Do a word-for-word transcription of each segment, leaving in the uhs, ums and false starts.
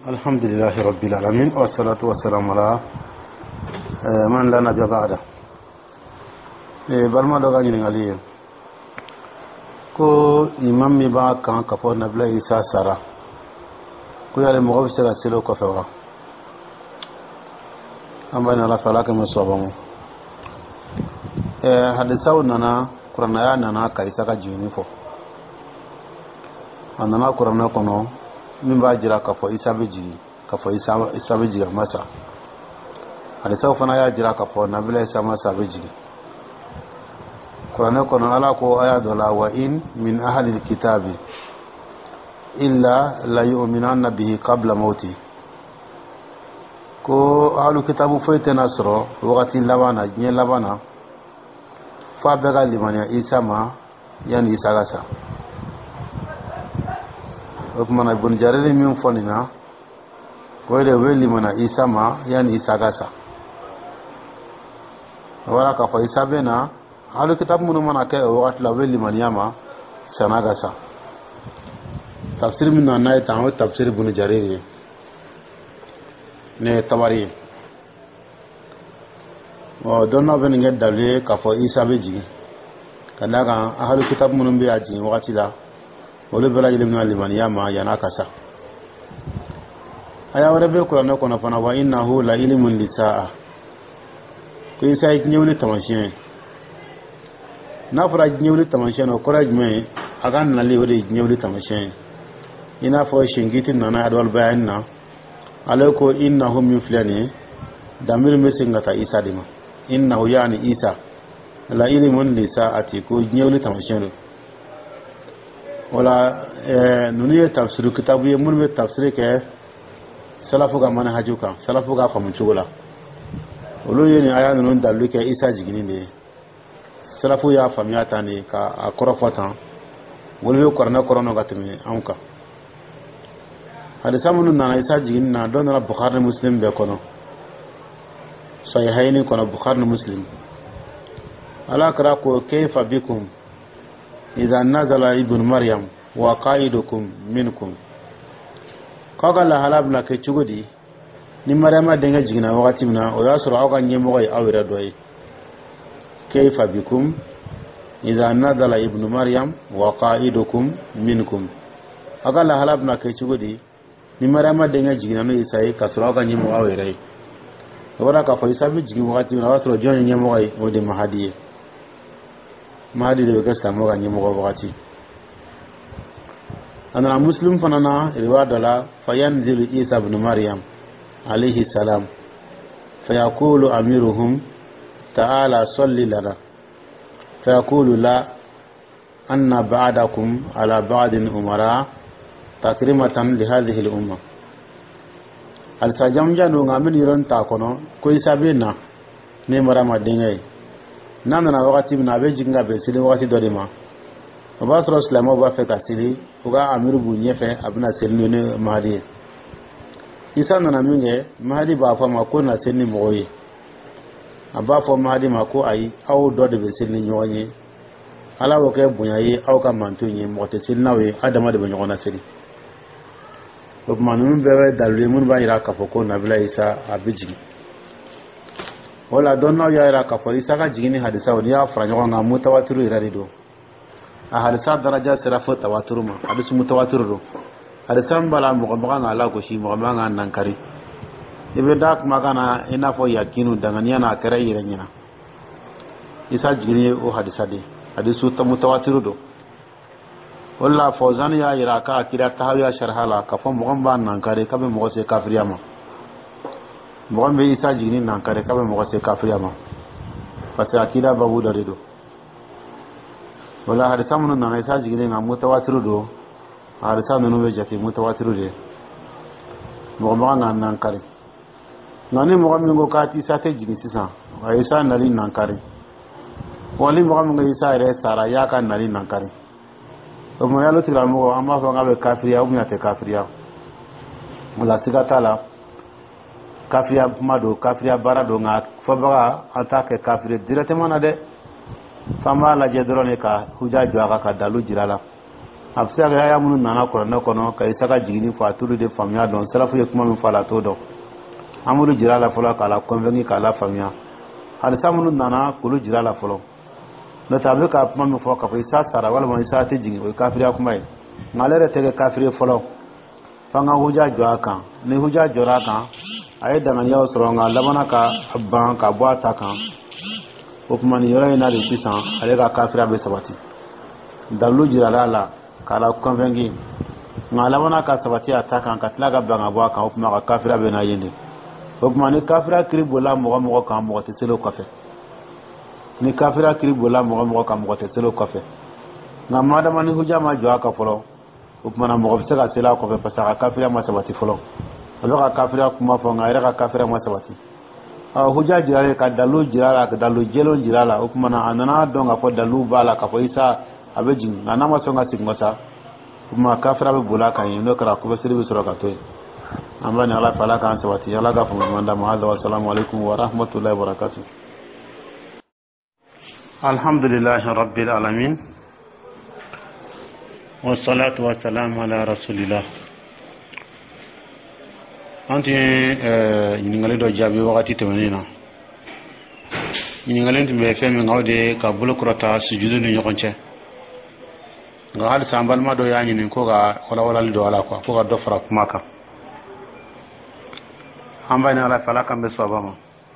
Alhamdulillahi rabbil alamin wa salatu wa salam ala man la nabiyya ba'da. E balma doga ni ngali ko imam mi ba kan ka fo nabila Isa sara ko yale mo ko sera selo ko fa wa amba na la sala ka mo so ba mo e hadisa nana qur'ana ya nana ka Isa ka jini fo anana qur'ana kono min b'a jira k'a fɔ Isa bɛ jigin k'a fɔ Isa Isa bɛ jigin masa hadisa fana y'a jira k'a fɔ nabila Isa masa bɛ jigin kuranɛ kɔnɔ Ala ko aya dɔ la wa in min ahli alkitabi illa la yu'minanna bihi qabla mauti ko ahlu kitabu foyi tɛna sɔrɔ wagati laban na diɲɛ laban na f'a bɛɛ ka limaniya Isa ma yani Isa ka sa o kuma Ibn Jarir min fɔ nin na ko de bɛ limana Isa ma yani Isa ka sa wala k'a fɔ Isa bɛ na ahlu kitabu minnu mana kɛ o wagati la u bɛ limaniya ma san'a ka sa tafsir min na n'a ye tan o ye tafsir Ibn Jarir ye ne Tabari ye ɔ dɔn n'aw bɛ nin kɛ dalili ye k'a fɔ Isa bɛ jigin ka d'a kan ahlu kitabu minnu bɛ a jigin wagati la olu bɛɛ lajɛlen bɛna limaniya ma yan'a ka sa aya wɛrɛ bɛ kuranɛ kɔnɔ fana wa innahu la ilmun lisaa ko Isa ye diɲɛ wuli taamasiyɛn n'a fɔra diɲɛ wuli taamasiyɛn o kɔrɔ ye jumɛn ye a ka nali o de ye diɲɛ wuli taamasiyɛn i n'a fɔ Shinkiti nana Adwal Bayani na ale ko innahu min filɛ nin ye damiri bɛ segin ka taa Isa de ma innahu yaani Isa la ilmun lisaati ko diɲɛ wuli taamasiyɛn don wala nunu ye tafsir kitabu ye minnu bɛ tafsir kɛ salafu ka manhaju kan salafu ka faamu cogo la olu ye nin aya ninnu dalili kɛ Isa jiginni de ye salafu y'a faamuya tan de ka a kɔrɔfɔ tan olu bɛ kuranɛ kɔrɔ ka tɛmɛ anw kan hadisa minnu nana Isa jiginni na dɔ nana Bukhari ni Muslim bɛɛ kɔnɔ Sahihayni kɔnɔ Bukhari ni Muslim Ala kɛra ko kayfa bikum إذا نزل ابن مريم وقائدكم منكم قال لها لابنا كتشغدي ni Maryama denga jigina wakati mina o yasoro aw ka nyemɔgɔ ye aw yɛrɛ dɔ ye kayfa bikum idha nadala ibn Maryam wa qa'idukum minkum aga la halabna ketchugodi ni Maryama denga jigina no Isa ye ka soro aw ka nyemɔgɔ aw yɛrɛ ye wala ka fɔ Isa bi jigin wakati mina o yasoro jɔn nyemɔgɔ ye o de Mahdi ye Mahdi de bɛ kɛ silamɛw ka ɲɛmɔgɔ wagati a nana Muslim fana na riwaya dɔ la fayanzilu Isa ibn Maryam alayhi salam fayaqulu amiruhum ta'ala salli lana fayaqulu la anna ba'dakum ala ba'din umara takrimatan li hadhihi al-umma al-sajam janu ngamin yiron ta kono ko Isa be na ne Maryama dengai n'a nana wagati min na a bɛ jigin ka bɛn seli wagati dɔ de ma o b'a sɔrɔ silamɛw b'a fɛ ka seli u ka amiru b'u ɲɛfɛ a bɛna seli n'o ni Mahdi ye Isa nana min kɛ Mahdi b'a fɔ a ma ko na seli ni mɔgɔw ye a b'a fɔ Mahdi ma ko ayi aw dɔ de bɛ seli ni ɲɔgɔn ye Ala y'o kɛ bonya ye aw ka manto ye mɔgɔ tɛ seli n'aw ye adama de bɛ ɲɔgɔn na seli o tuma ninnu bɛɛ bɛ dalili ye minnu b'a jira k'a fɔ ko nabila Isa a bɛ jigin wala don n'aw y'a jira k'a fɔ Isa ka jiginni hadisaw n'i y'a fara ɲɔgɔn kan mutawatiru yɛrɛ de don a hadisa daraja sera fo tawaturu ma hadisi mutawatiru don hadisa min b'a la mɔgɔ man kan k'a lagosi mɔgɔ man kan k'a nankari i bɛ da kumakan na i n'a fɔ yakinu danganiya n'a kɛra i yɛrɛ ɲɛna Isa jiginni ye o hadisa de hadisu mutawatiru don o la Fawzani y'a jira k'a akida tahawiya sharha la k'a fɔ mɔgɔ min b'a nankari k'a bɛ mɔgɔ se kafiriya ma mɔgɔ min bɛ Isa jiginni nankari k'a bɛ mɔgɔ se kafiriya ma parce que akida babu dɔ de don wala hadisa minnu nana Isa jiginni nka mutawatiru don hadisa ninnu bɛ jate mutawatiru de mɔgɔ man kan k'a nankari nka ni mɔgɔ min ko k'a Isa tɛ jigin sisan wa Isa nali nankari wa ni mɔgɔ min ko Isa yɛrɛ sara y'a ka nali nankari o tuma yalo tigilamɔgɔ an b'a fɔ k'a bɛ kafiriya ou bien a tɛ kafiriya wala siga t'a la kafiriya kuma don kafiriya baara don nka fɔbaga an t'a kɛ kafiri directement na dɛ f'an b'a lajɛ dɔrɔn de ka huja jɔ a kan ka dalu jira la afsa ga ya mun nana ko na kono kai saka jigini fa turu de famya don salafu ye kuma min fala to do amuru jira la folo kala convengi kala famya hal samunu nana kulu jira la folo no tabe ka kuma min fo ka fa isa sara wala mo isa te jigi o kafiri kuma e ngalere tege kafiri folo fanga huja jwa kan ni huja jora kan ay da nan yaw soronga labana ka abban ka boata kan o kuma ni yora ina de sisan ale ka kafira be sabati dalu jira la kala convengi ngalabana ka sabati ataka kan tlaga banga bo kan o kuma ka kafira be na yende o kuma ni kafira kribola mo mo kan mo te selo kafe ni kafira kribola mo mo kan mo te selo kafe ngamada mani huja ma jwa ka folo o kuma na mo se ka sela ko fe pasaka kafira ma sabati folo alo kafira kuma fo ngaira ka kafira ma sabati a huja jirale ka dalu jirala ka dalu jelo jirala o kuma na anana donga ko dalu bala ka fo isa abejin na nama songa singosa kuma kafira be bula kan yino kara ko be sirbi soro ka to amani ala fala kan sabati ala ga fo manda ma hada wa assalamu alaikum wa rahmatullahi wa barakatuh alhamdulillahi rabbil alamin wassalatu wassalamu ala rasulillah anti euh yiningale do jabi wakati temenina yiningale tumbe femi ngawde ka bulokrota sujudu ni nyokonche nga hal sambal ma do yaani nin ko ga wala wala do ala ko ko ga do fara kuma ka amba ni ala fala kambe sobama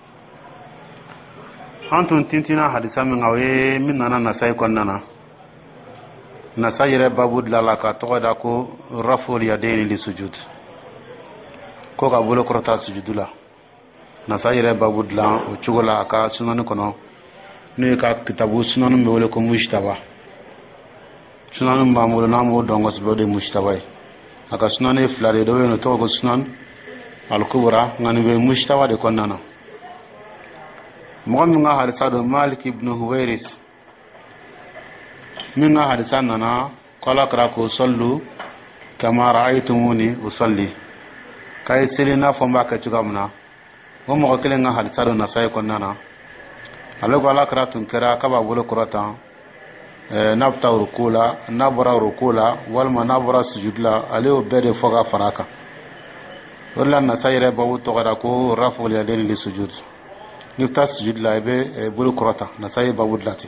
antun tintina hadisa min ngawe min nana nasai kon nana nasai re babud lala ka to da ko raful yadaini li sujud ko ga bolo korota sujudula nasai re babud la o chugola ka sunan kono ne ka kitabu sunan me wala ko mushtaba sunan mamul namu dongos bode mushtaba aka sunan e flare do no to ko sunan al kubra ngani be mushtaba de kon nana مغم nga hadisa do Malik ibn Huwairis min nga hadisa nana qala kara ko sallu kama ra'aytumuni usalli kay silina fo mbaka tugamna o mo kele nga hadisa do nasay ko nana alego ala kara tun kara kaba bolo kurata e nafta rukula nabra rukula wal manabra sujudla aleo bede foga faraka wala nasayre bawu to gara ko raful yadaini li sujud nifta sujud la be bulu kurata nasay babud lati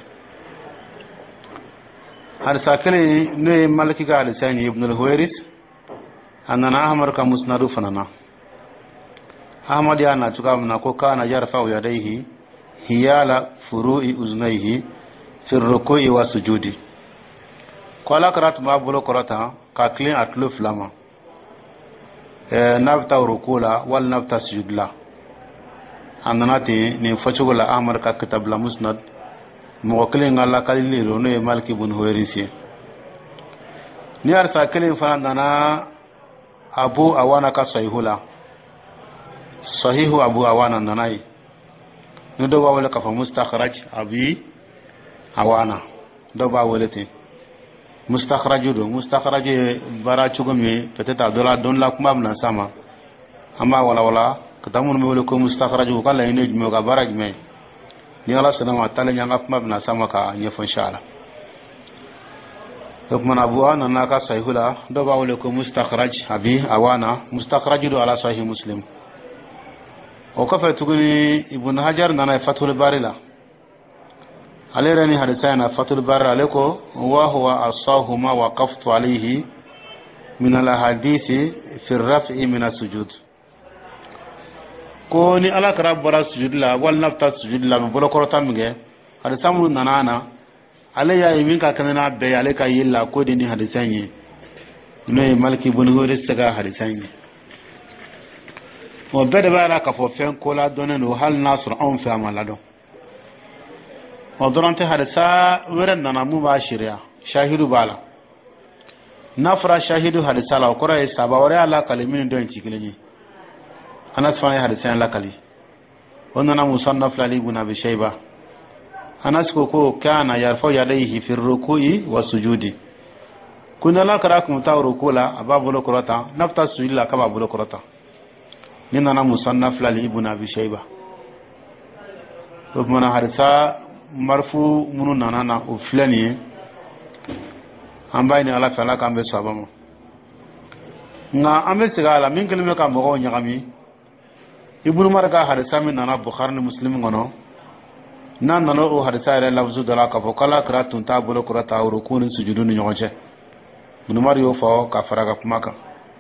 har sakale ne malaki ga alisani ibn al-Huwairis anana ahmar ka musnadu fanana ahmad ya na tuka mna ko kana yarfa yadayhi hiyala furu'i uznayhi fi ruku'i wa sujudi qala qarat ma bulu kurata ka clean atlu flama e nafta rukula wal nafta sujudla ananati ni fachugola amar ka kitab la musnad mo kele ngala kalili ro ne malki bun huwairisi ni arsa kele fanana abu awana ka sahihula sahihu abu awana nanai no do wawala ka fa mustakhraj abi awana do ba wolete mustakhraj do mustakhraj bara chugome peut-être dola don la kuma na sama amma wala wala katamun me wala ko mustakhraju kala ine jme ga baraj me ni ala salama taala nyanga kuma bna sama ka nyefo inshallah donc man abu ana naka sahihula do ba wala ko mustakhraj abi awana mustakhraju do ala sahih muslim o ka fa tuguni ibn hajar nana fathul barila alerani hadisana fathul bar aleko wa huwa asahu ma waqaftu alayhi min al hadisi fi ar-raf'i min as-sujud ko ni ala kara bara sujud la wal nafta sujud la bolo korota mige hada samu nanana ale ya yimin ka kanana be ale ka yilla ko de ni hadisanye no maliki bun hore saga hadisanye o bede bara ka fo fen ko la doneno hal nasr on fa malado o donante hadisa weren nana mu ba shiriya shahidu bala nafra shahidu hadisa la ko ray sabawari ala kalimin don cikilenyi anas fa hadisan lakali wannan musannaf ali ibn abi shayba anas ko ko kana yarfa yadayhi fi ruku'i wa sujudi kuna la karakum ta rukula ababu lokrata nafta sujilla kaba bu lokrata ninna musannaf ali ibn abi shayba to mana hadisa marfu munun nanana uflani ambai ni ala fala kan be sabamo nga ambe sigala min kelme ka mo nyagami ibnu marka hadisa min nana bukhari muslim ngono nan nano o hadisa ila lafzu dala ka fokala kratun ta bolo kurata rukun sujudun nyonche ibnu mario fo ka faraga kumaka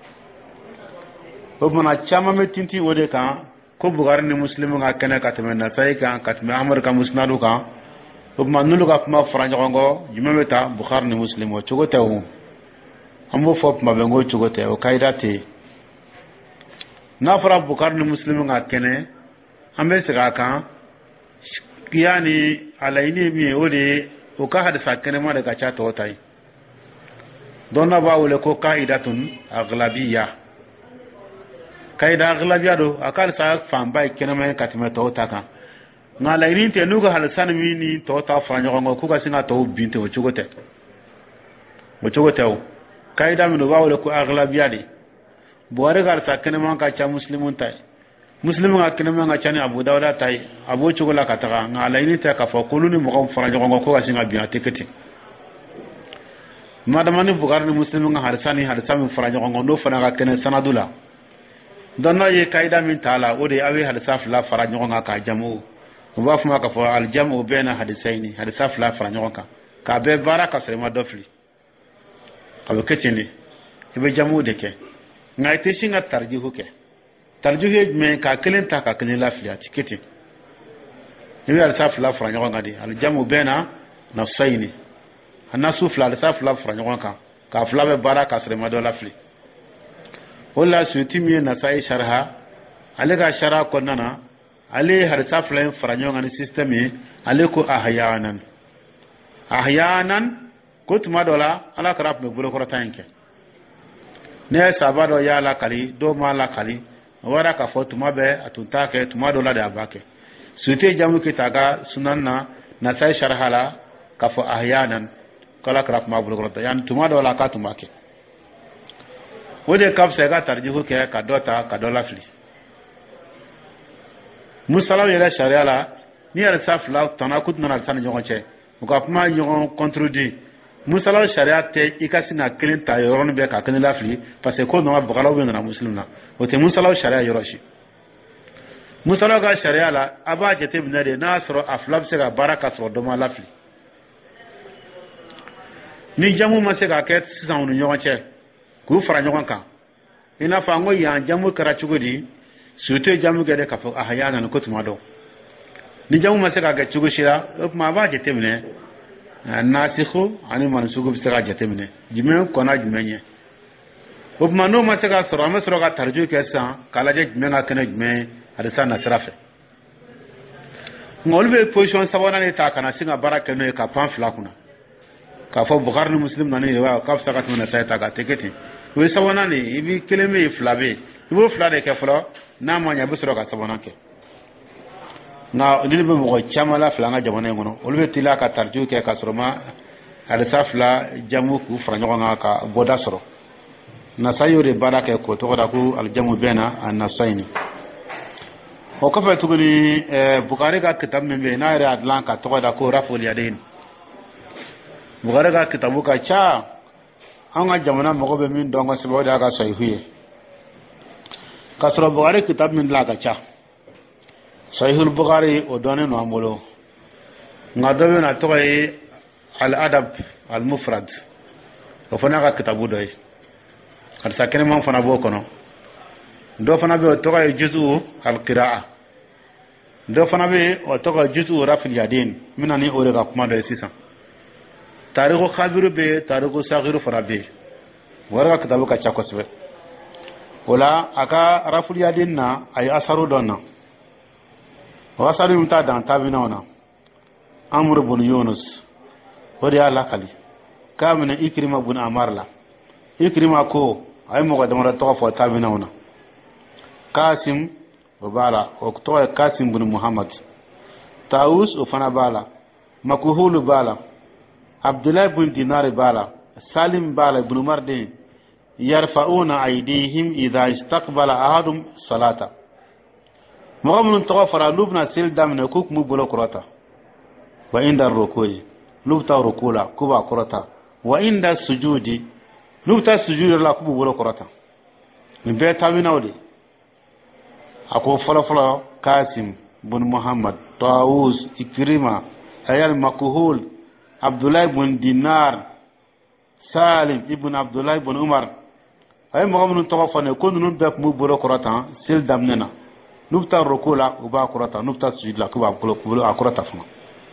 o mana chama metinti wode kan ko bukhari ni muslim nga kene ka temenna sai kan ka teme amar ka musnadu kan o manulu ka kuma franja ngo jumeta bukhari ni muslim o chugo tewu ambo fop mabengo chugo tewu kaida te na fara bukhari ni muslim nga kene ambe siga kan yani alaini mi ode o ka hadisa kene ma daga cha to tai donna ba wole ko kaidatun aghlabiyya kaida aghlabiyya do akal sa fam bay kene ma katime to taka nga laini te nuga halisan mi ni to ta fanyo ngo ku ka singa to binte o chugote o chugote o kaida mi no ba wole ko aghlabiyya di buare gar sa kene ma ka cha muslimun tai muslimu ga kene ma chani abu dawda tai abu chugola kataka nga laini te ka fa kuluni mo ko fanyo ngo ko ka singa biya teketi madamani bugar ni muslimu nga harsani harsami fanyo ngo no fana ga kene sanadula donna ye kaida min taala o de awe harsaf la fanyo nga ka jamu uba fuma ka fo al jamu baina hadisaini hadisaf la fanyo nga ka be baraka sema dofli ka be ketini ibe jamu de ke ngai te singa tarjihu ke tarjihu me ka kelen ta ka kelen la fliya tiketi ibe hadisaf la fanyo nga di al jamu baina nafsaini anasu fla hadisaf la fanyo nga ka fla be baraka sema do la fli wala sutimi na sai sharha alega shara konnana ale hadisaf la fanyo nga ni system ale ko ahyanan ahyanan ko tuma dola ala karap me bulo ko tanke ne sabado ya la kali do ma la kali wara ka fo tuma be atunta ke tuma dola da bake sute jamu ke taga sunanna na sai sharhala ka fo ahyanan kala karap ma bulo ko yan tuma dola ka tuma ke wode kap se ga tarjihu ke ka dota ka dola fli musalaw yela sharia la ni ar saf la tanakut na san jongo che ko apma yon contredit musalaw sharia te ikasina kelen ta yoron be ka kan la fli parce que ko no abgalaw be na muslimna o te musalaw sharia yoroshi musalaw ga sharia la aba jete binade nasro aflab se ga baraka so do ma la fli ni jamu ma se ga ket sisan onu jongo che ku fara jongo kan ina fa ngo ya jamu kara chugodi sute jamu gede ka fo ahyana no kotuma do ni jamu ma se ga ga chugo shira ma ba jete mine nasikhu ani mansugu se ga jete mine jime ko na jimenye o ma no ma se ga soro ma soro ga tarju ke sa kala je jime ga kana jime hadisa na sirafe ngolbe position sabana ne ta kana singa baraka no ka pamfla kuna ka fo bukhari ni muslim na ne wa ka sa ka tuna sai ta ga teketi we sabana ne ibi keleme flabe ibo flade ke flo na ma nya busro ka sabana ke na ndilbe mo chamala flanga jamana ngono olbe tila ka tarju ke ka soroma ala safla jamu ku franyo nga ka boda soro na sayore baraka ko to da ku al jamu bena an nasaini o ka fa tuguni bukhari ga kitab membe na ira adlan ka to da ko raful yadin bukhari ga kitabu ka cha an ga jamana mo be min dongo sebo da ga sahihiye kasro bukhari kitab min la ka cha sahihul bukhari o done no amolo ngado na to ay al adab al mufrad o fana ka kitabu doy har sakene man fana bo kono do fana be o to ay juzu al qira'a do fana be o to ay juzu rafil yadin minani o re ka kuma do sisa tarikhu khabiru be tarikhu saghiru fana be wara ka kitabu ka cha ko sebe wala aka rafil yadin na ay asaru donna wasari mta dan tabina wana amr ibn yunus wadi ala kali kamina ikrima ibn amarla ikrima ko ay mo gadamara to fo tabina wana qasim bala o to qasim ibn muhammad taus o fana bala makuhul bala abdullah ibn dinar bala salim bala ibn mardi yarfa'una aydihim idha istaqbala ahadum salata مغمن تغفر لبنا سيل دامنا كوك مبولا كراتا وعند الركوع لبتا ركولا كوبا كراتا wa inda sujudi nubta sujudi la ku bolo korata ni be tawinawde ako fala fala Qasim bin Muhammad Tawus Ikrima Ayal Makuhul Abdullah bin Dinar Salim ibn Abdullah bin Umar ay mo mun to fane ko nun be mu bolo korata sil damnena nubta rukula uba korata nubta sujud la ku ba ko bolo akorata fama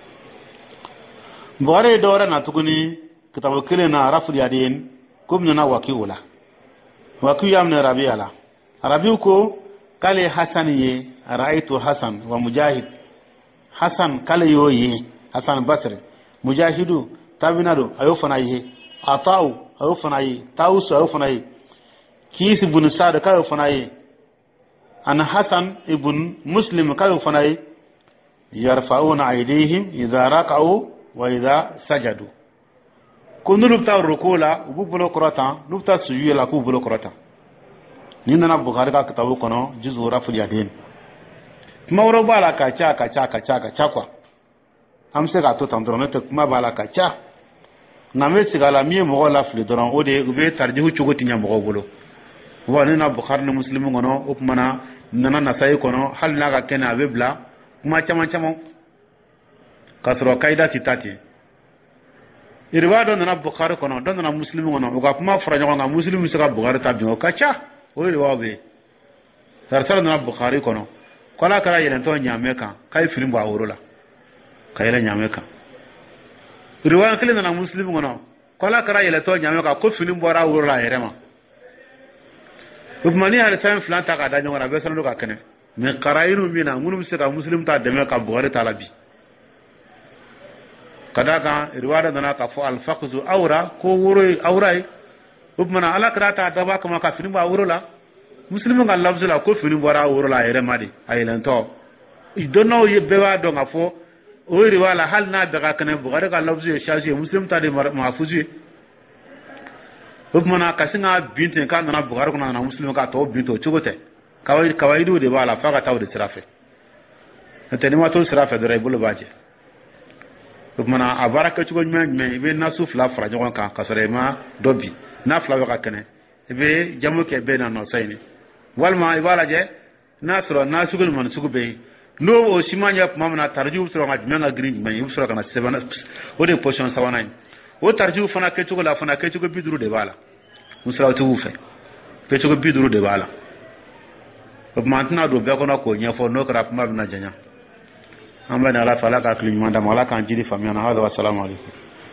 mbore dora na tuguni kitabu kile na raful yadin kum na wakiula wakiyam na rabiala rabiu ko kale Hasan ye raitu Hasan wa Mujahid Hasan kale yoyi Hasan Basri Mujahidu tabinado ayo fanaye atau ayo fanaye tausu ayo fanaye kis ibn Sa'd kayo fanaye ana Hasan ibn Muslim kayo fanaye yarfa'una aydihim idha rak'u wa idha sajadu kunu lubta rukula ubu bolo korata lubta sujuya la ku bolo korata ni nana Bukhari ka kitabu kono juzu raful yadin mawro bala ka cha ka cha ka cha ka cha kwa amse ka to tandro te kuma bala ka cha na me sigala mi mo la fli doron ode ube tarjihu chugoti nya mo bolo wa ni na Bukhari ni Muslim ngono upmana nana nasai kono hal na ka kena bebla kuma chama chama kasro kaida titati irwa do nana Bukhari kono do nana Muslim ngono uga kuma fara ngonga Muslim sika Bukhari tabi o ka cha o irwa be sarsara nana Bukhari kono kola kala yelen to nyame kan kay filim ba worola kayela nyame kan irwa kile nana Muslim ngono kola kala yelen to nyame kan ko filim bora worola yerema ubmani hal sam flan ta ka da nyona be sanu ka kene me qarairu mina munum sika Muslim ta deme ka Bukhari talabi kadaka riwaya dana ka fo al faqzu awra ko woro awrai ubmana ala krata da ba kama ka filim ba worola Muslim nga lafzula ko filim bora worola yere madi ayelen to idono yebbe wa do nga fo o riwaya hal na daga kana Bukhari ka lafzu shaji Muslim ta de mahfuzi ubmana kasinga bintin kan na Bukhari kuna na Muslim ka to binto chugote kawai kawaidu de bala faga tawde sirafe tani ma to sirafe do ray bulu baje mana abaraka chugo nymen me be nasu fla fra jogon kan kasore ma dobi na fla ka kene be jamu ke be na no sayni walma ibala je nasro nasugul man sugu be no o simanya mamna tarju sura ma jmenga green me usura kana seven o de position sawana o tarju fana ke chugo la fana ke chugo biduru de bala usura tu fe ke chugo biduru de bala ko mantna do be ko na ko nyafo no kra ma na janya amba na ala fala ka klin manda mala kan jidi famiana hada wa assalamu alaikum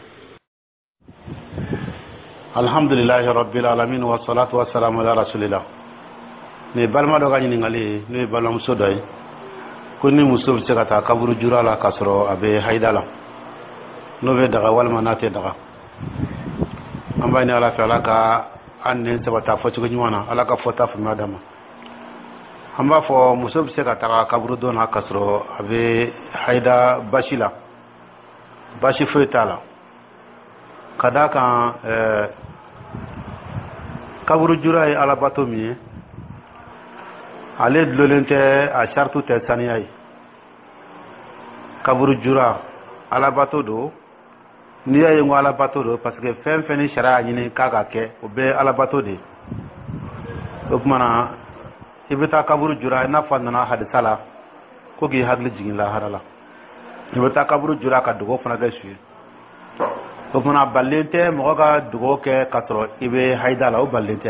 alhamdulillahi rabbil alamin wa salatu wa salamu ala rasulillah ne balma do gani ngali ne balam sodoy kunni musub se kata kaburu jurala kasro abe haidala no be daga wal manate daga amba ni ala fala ka anne se bata fo ci nywana ala ka fota fu madama amba fo musub se kata kaburu don hakasro abe haida bashila bashi fetala kadaka eh kaburu jurai ala batomi ale dolente a shartu te saniyai kaburu jura ala bato do ni ya yengo ala bato do parce que fem feni shara nyini kaga ke o be ala bato de o mana ibeta kaburu jura na fanna hadisala ko gi hagli jigin la harala ibeta kaburu jura ka dugo fana ga shi o mana ballente mo ga dugo ke katro ibe haidala o ballente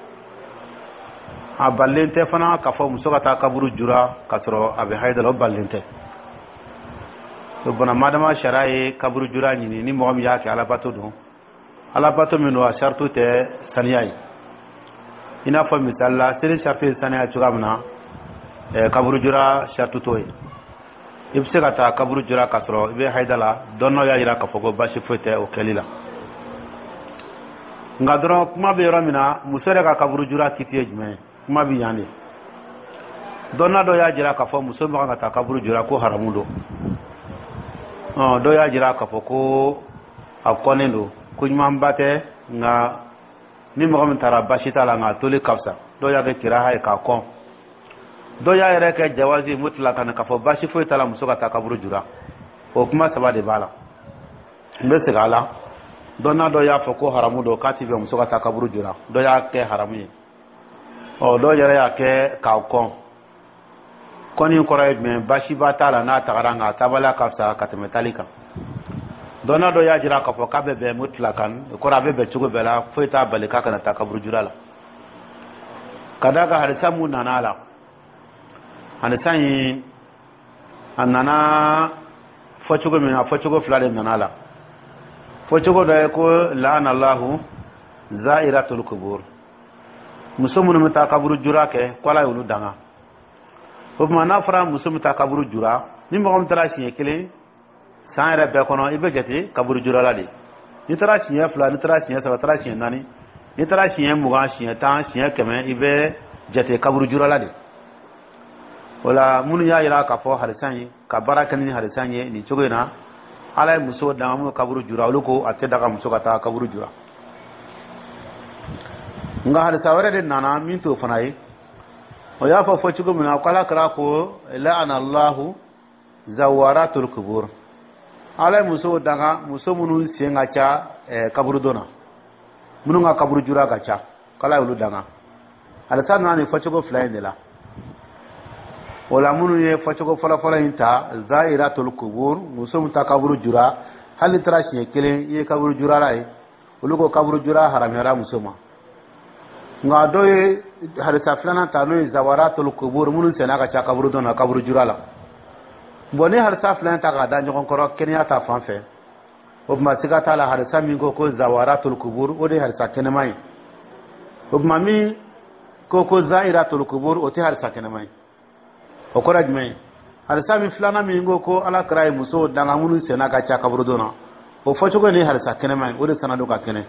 a ballente fana ka fo muso ka ta kaburu jura katro abe haidala o ballente o bana madama sharai kaburu jura ni ni mo ya ke ala bato do ala bato min wa shartu te saniyai ina fa misalla sere shartu saniyai chugamna e kaburu jura shartu toy ibse ka ta kaburu jura katro ibe haidala donno ya ira ka fogo bashi fete o kelila ngadro kuma be ramina musore ka kaburu jura kitiye jme kuma bi yande donna do ya jira ka fo muso ma ka ta kaburu jura ko haramudo oh do ya jira ka fo ko akonendo kunyma mbate nga ni mo kam tara bashi tala nga tole kapsa do ya ke kira hay ka kon do ya yere ke jawazi mutlaqan ka fo bashi fo tala muso ka ta kaburu jura o kuma sabade bala mbe segala donna do ya fako haramu do kati be muso ka ta kaburu jura do ya ke haramu ye o do yere ya ke ka kon koni kore me bashi batala na tagaranga tabala kafsa katmetalika donna do ya jira ka fo kabe be mutlakan ko rabe be chugo bela foita balika kana ta kaburu jura la kadaga harisa mu nanala hanisan annana fochugo me fochugo flale nanala fochugo da ko la'ana Allahu za'iratul qubur musumun mata kaburu jura ke kwala yulu danga ko mana fara musum ta kaburu jura ni mo am tara siye kele sanre be kono ibe jati kaburu jura la de ni tara siye fla ni tara siye sa tara siye nani ni tara siye muga siye tan siye keme ibe jati kaburu jura la de wala munu ya ira ka fo harisan ka baraka ni harisan ni chogena ala muso da mu kaburu jura luko atte daga muso kata kaburu jura nga harisa wara de nana min to fanai o ya fa fo chugo mina kala kala ko la'ana Allah zawaratul qubur ala muso daga muso munu senga cha e, kaburu dona munu nga kaburu jura ga cha kala yulu daga harisa nani fo chugo fly ne la wala munu ye fachogo fala fala inta zairatul qubur musum ta kaburu jura hal trashi kelen ye kaburu jura rai ulugo kaburu jura haram yara musuma nga doye harisa flana ta no zawaratul qubur munu sena ka cha kaburu dona kaburu jura la boni harisa flana ta ga danjo kon koro kenya ta fanfe o ma siga ta la harisa min ko ko zawaratul qubur o de harisa kenemai o ma mi ko ko zairatul qubur o te harisa kenemai o koraj me harisa mi flana mi ngo ko ala kray muso danga munu sena ka cha kaburu dona o fochugo ni harisa kene mai o de sanado ka kene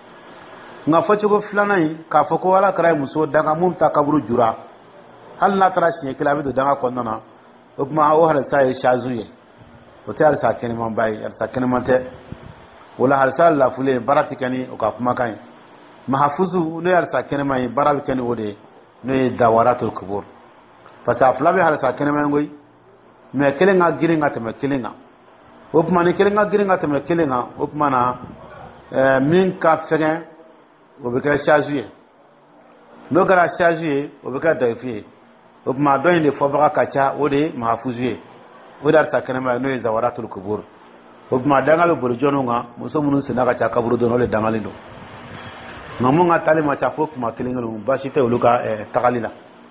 nga fochugo flana yi ka foko ala kray muso danga mum ta kaburu jura hal na tara shi kilabi do danga ko nona o ma o harisa yi shazuye o te harisa kene man bai harisa kene man te wala harisa la fule barati kani o ka kuma kai mahfuzu ne harisa kene mai barabi kani o de ne dawaratul qubur pasa flabe harisa kene mai ngoy me kelenga giringa te me kelenga opma ne kelenga giringa te me kelenga opma na euh min ka fegen o be ka chajuer no gara chajuer o be ka dafier opma do inde fo baka kacha o de mahfuzuye o dar sa kene mai no zawaratul qubur opma dangal bol jononga muso munun sina ka cha kaburu do no le dangalindo ngamunga talima cha fo kuma kelenga no bashite uluka eh, tagalila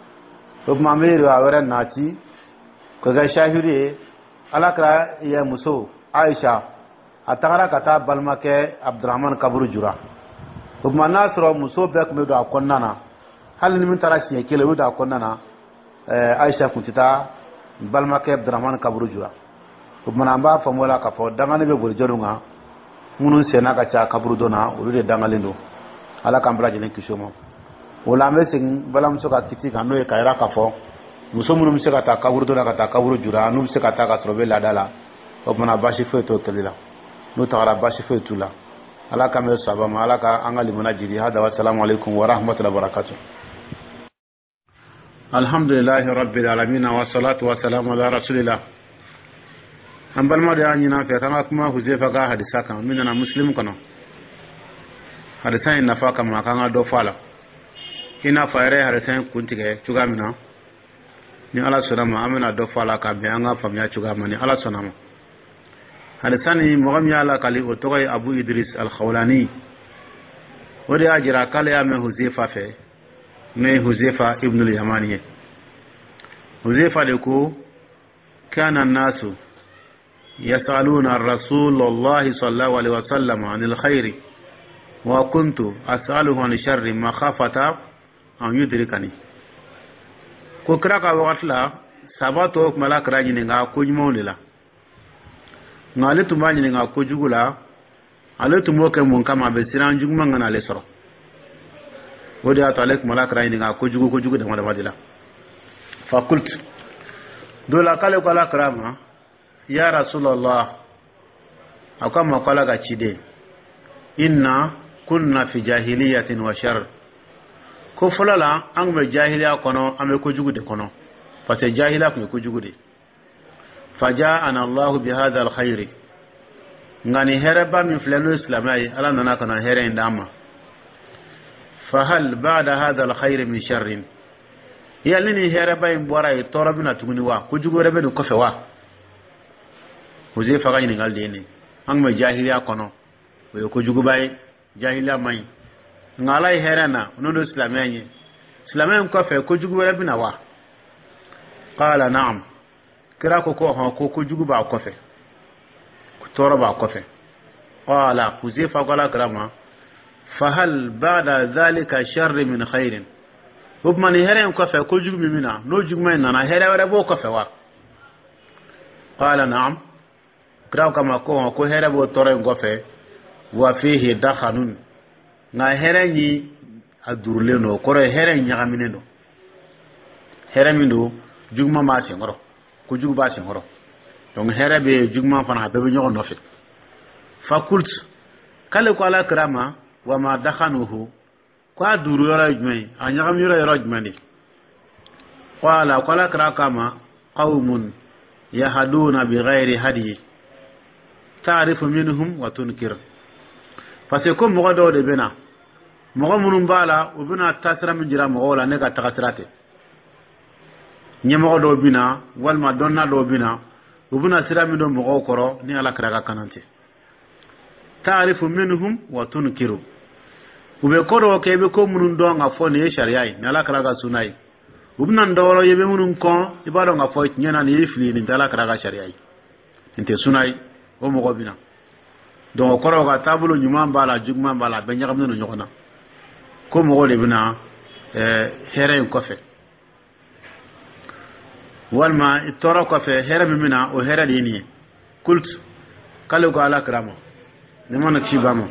opma mero awara nati ko ga shahiri alakra ya muso Aisha atagara kata balmake Abdurrahman kaburu jura opma nasro muso bek me do akonnana hal ni min tarashi kele do akonnana eh Aisha kuntita balmake Abdurrahman kaburu jura opma namba famola ka fo dangane be bol jorunga munun sena ka cha kaburu dona ulude dangalindo ala kambra jene kishomo wala mesin balam soka kiti kanu e kaira kafo muso munum se kata kaburu do kata kaburu jura num se kata ka trobe la dala o mana bashi fe to telila no tawara bashi fe tula ala kamel sabama ala ka angali munajiri hada wa assalamu alaikum wa rahmatullahi wa barakatuh alhamdulillahi rabbil alamin wa salatu wa salamu ala rasulillah ambal ma da nyina fe kama kuma huzefa ga hadisa kan minna muslim kono hadisa ina fa kama kan do fala ina fayre harisan kuntige chugamina ni ala sonama amena do fala ka be anga famya chugama ni ala sonama harisani mogam ya ala kali otoy Abu Idris al-Khawlani wodi ajira kale ya me Huzaifa fe me Huzaifa ibn al-Yamani Huzaifa de ko kana an-nasu yasaluna ar-rasul Allah sallallahu alaihi wasallam anil khairi wa kuntu as'aluhu an sharri ma khafata an yudrikani ko kraka wakatla sabato malakra nyine nga ko nyumolila ngale tumba nyine nga ko jugula ale tumo ke mon kama be siran juguma ngana le soro wodi ato alek malakra nyine nga ko jugu ko jugu de mala madila fa qult dola kale ko la krama ya rasulullah akama kala ga chide inna kunna fi jahiliyatin wa shar ko fulala an me jahiliya kono ame ko jugude kono parce que jahiliya ko ko jugude faja ana allah bi hadha al khair ngani hereba min filano islamai ala nana kana here indama fahal ba'da hadha alkhair min sharrin yalini hereba in bora e torabina tuguni wa ko jugore be ko fe wa Huzaifa faga ni ngalde ni ang ma jahiliya kono o ko jugubay jahiliya may ngala herana nono islamai islamai ko fe ko jugore be na wa qala na'am kira ko ko ha ko ko juguba ko fe toro ba ko fe qala Huzaifa qala karama fahal ba'da dhalika sharr min khairin ubmani heren ko fe ko jugmi mina no jugmay nana here wara bo ko fe wa qala na'am kira kama ko ko here bo toro ko fe wa fihi dakhanun na hereni adurle no ko here nyagamine no here mindo jugma ma se ngoro ko jugba se ngoro donc here be jugma fana be nyogo no fe fakult kale ko ala krama wa ma dakhanuhu kwa duru yora jmai anyagam yora yora jmani qala qala krakama qaumun yahduna bighairi hadi ta'rifu minhum wa tunkir faseko mo do de bena mo munum bala ubuna tasra min jira mo wala ne ka takasrate nyemo do bina walma donna do bina ubuna sira min do mo koro ni ala kraka kanante ta'rifu minhum wa tunkiru ube koro kebe ko munun do nga fo ne sharia ni ala kraka sunai ubuna ndoro yebe munun ko ibado nga fo nyana ni ifli ni ala kraka sharia inte sunai o mo gobina donc koro ga tabulo nyuma bala jugma bala be nyagam no nyokona ko mo gole bina eh here ko fe walma itoro ko fe here mi mina o here dini kult kalu ko ala krama ni mon ak shibamo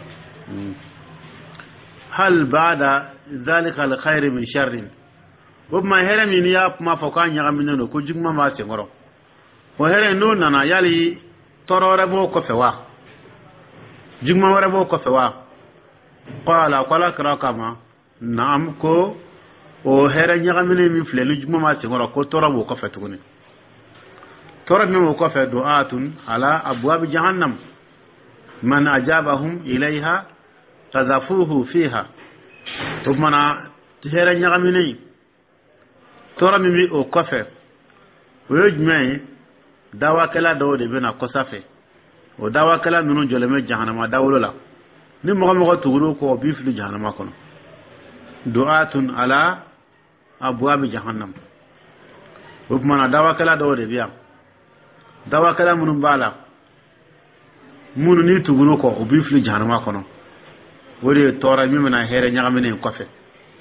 hal ba'da dhalika alkhair min sharrin wabma here mi ya ma foka nyagam no ko jugma ma se ngoro o here no nana yali torore bo ko fe wa jugma wara bo ko fe wa qala qala krakama naam ko o here nyagamine mi flelu jugma ma se ngoro ko toro bo ko fe tuguni toro mi mo ko fe du'atun ala abwab jahannam man ajabahum ilayha qadhafuhu fiha tubmana here nyagamine toro mi mi o ko fe o yujmai dawa kala do de bena ko safe o dawa kala nunu joleme jahannama dawlo la ni mo mo tuguru ko bi fi jahannama kono du'atun ala abwab jahannam o mana dawa kala do de biya dawa kala munum bala munu ni tuguru ko o bi fi jahannama kono wori tora mi mena here nyagamene ko fe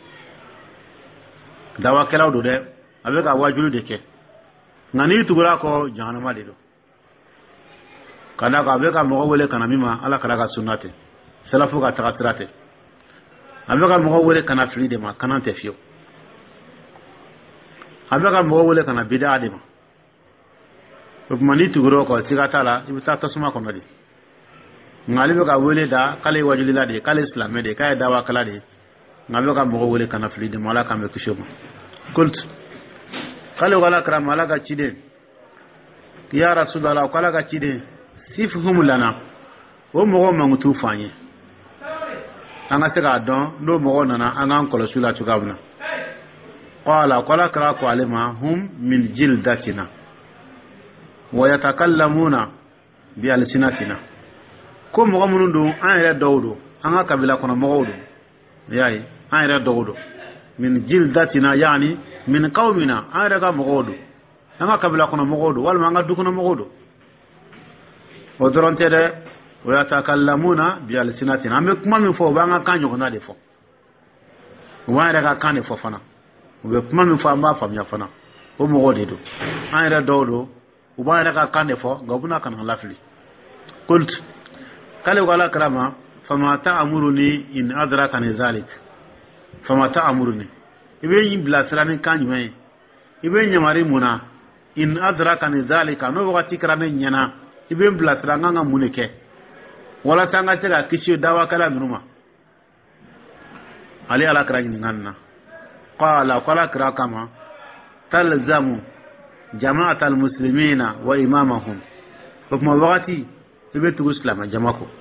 dawa kala do de avec a wajulu de ke ngani tugura ko jahannama de do kana ka be ka mo wole kana mima ala kala ka sunnate salafu ka takasirate abe ka mo wole kana fili de ma kana te fiyo abe ka mo wole kana bid'a de ma ko mani tuguro ko sigata la ibta tasuma ko nadi ngali be ka wole da kale wajuli la de kale islam de kay dawa kala de ngabe ka mo wole kana fili de ma ala ka me kushoma kult kale wala kram ala ka chide ya rasulullah kala ka chide sifhum lana o mo mo ngutu fanye anga se ga don no mo nana anga ko sula tugabna qala qala kra ko alima hum min jildatina wa yatakallamuna bi alsinatina ko mo mun do an re dawdo anga kabila kono mo gowdo yayi an re dawdo min jildatina yani min qawmina an re ga mo gowdo anga kabila kono mo gowdo wal ma anga du kono mo gowdo o doronte de wa yatakallamuna bi alsinatina am kuma mi fo ba nga kanyo na de fo wa re ga kan de fo fana o be kuma mi fo amba fam ya fana o mo gode do an re dawdo o ba re ga kan de fo gabuna kan lafli kult kale wala karama fama ta'muruni in adrakani zalik fama ta'muruni ibe yin blasrani kanyo mai ibe nyamari muna in adrakani zalika no wakati karane nyana ibe blasra nganga muneke wala sanga tega kisho dawa kala numa ali ala krani nganna qala qala kra kama talzamu jama'at almuslimina wa imamahum kuma wakati ibe tugu islama jama ko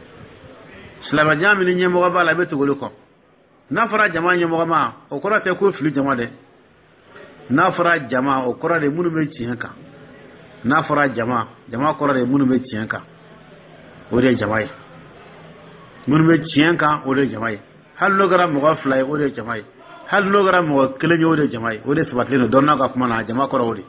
islama jama ni nyemo ga bala be tugu ko na fara jama nyemo ma o kora te ko fili jama de na fara jama o kora de munu be ciyanka na fara jama jama kora de munu be ciyanka o de jama yi munu be ciyanka o de jama yi hal logara mo ga fly o de jama yi hal logara mo kele o de jama yi o de sabatlino donna ka kuma na jama kora o de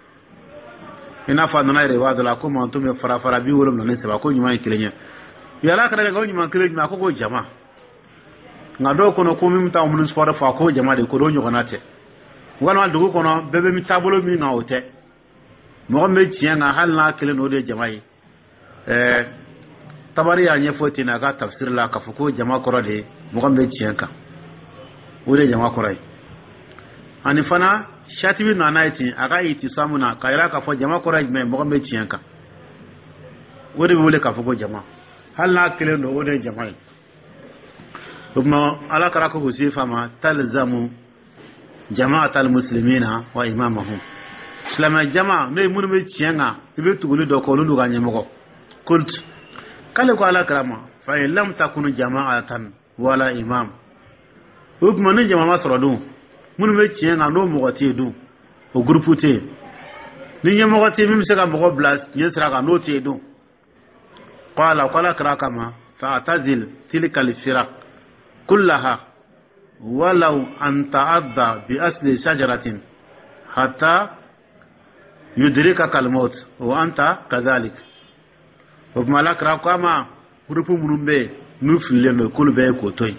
ina fa nana ire wa dala ko mo to me fara fara bi wolum na seba ko nyuma kele nya yala ka daga nyuma kele nya ko ko jama ngado ko no ko mi mta mun sport fa ko jama de ko do nyoko nate ngana dugu ko no bebe mi tabolo mi na ote mo me tiya nga hal na kele no de jama yi eh tabari ya nye foti na ga tafsir la ka fuko jama ko de mo me tiya ka o de jama ko rai ani fana shatibi na naiti aga iti samuna kaira ka fo jama ko rai me mo me tiya ka o de wole ka fuko jama hal na kele no o de jama yi kuma ala kara ko husifa ma talzamu jama'at al-muslimina wa imamahum islama jama me mun me cienga ibe tugulu do ko lu ga nyemo kult kale ko ala karama fa in lam takunu jama'atan wala imam hukuma ne jama masro du mun me cienga no mo gote du o groupe te ni nyemo gote mi se ga mo blas ni sra ga no te du qala qala krakama fa atazil tilka al-firaq kullaha ولو أن تعضى بأصل شجرة حتى يدركك الموت وأنت كذلك وبمالك راكما غروب منومبي نوفيلندو كل بي كوتوي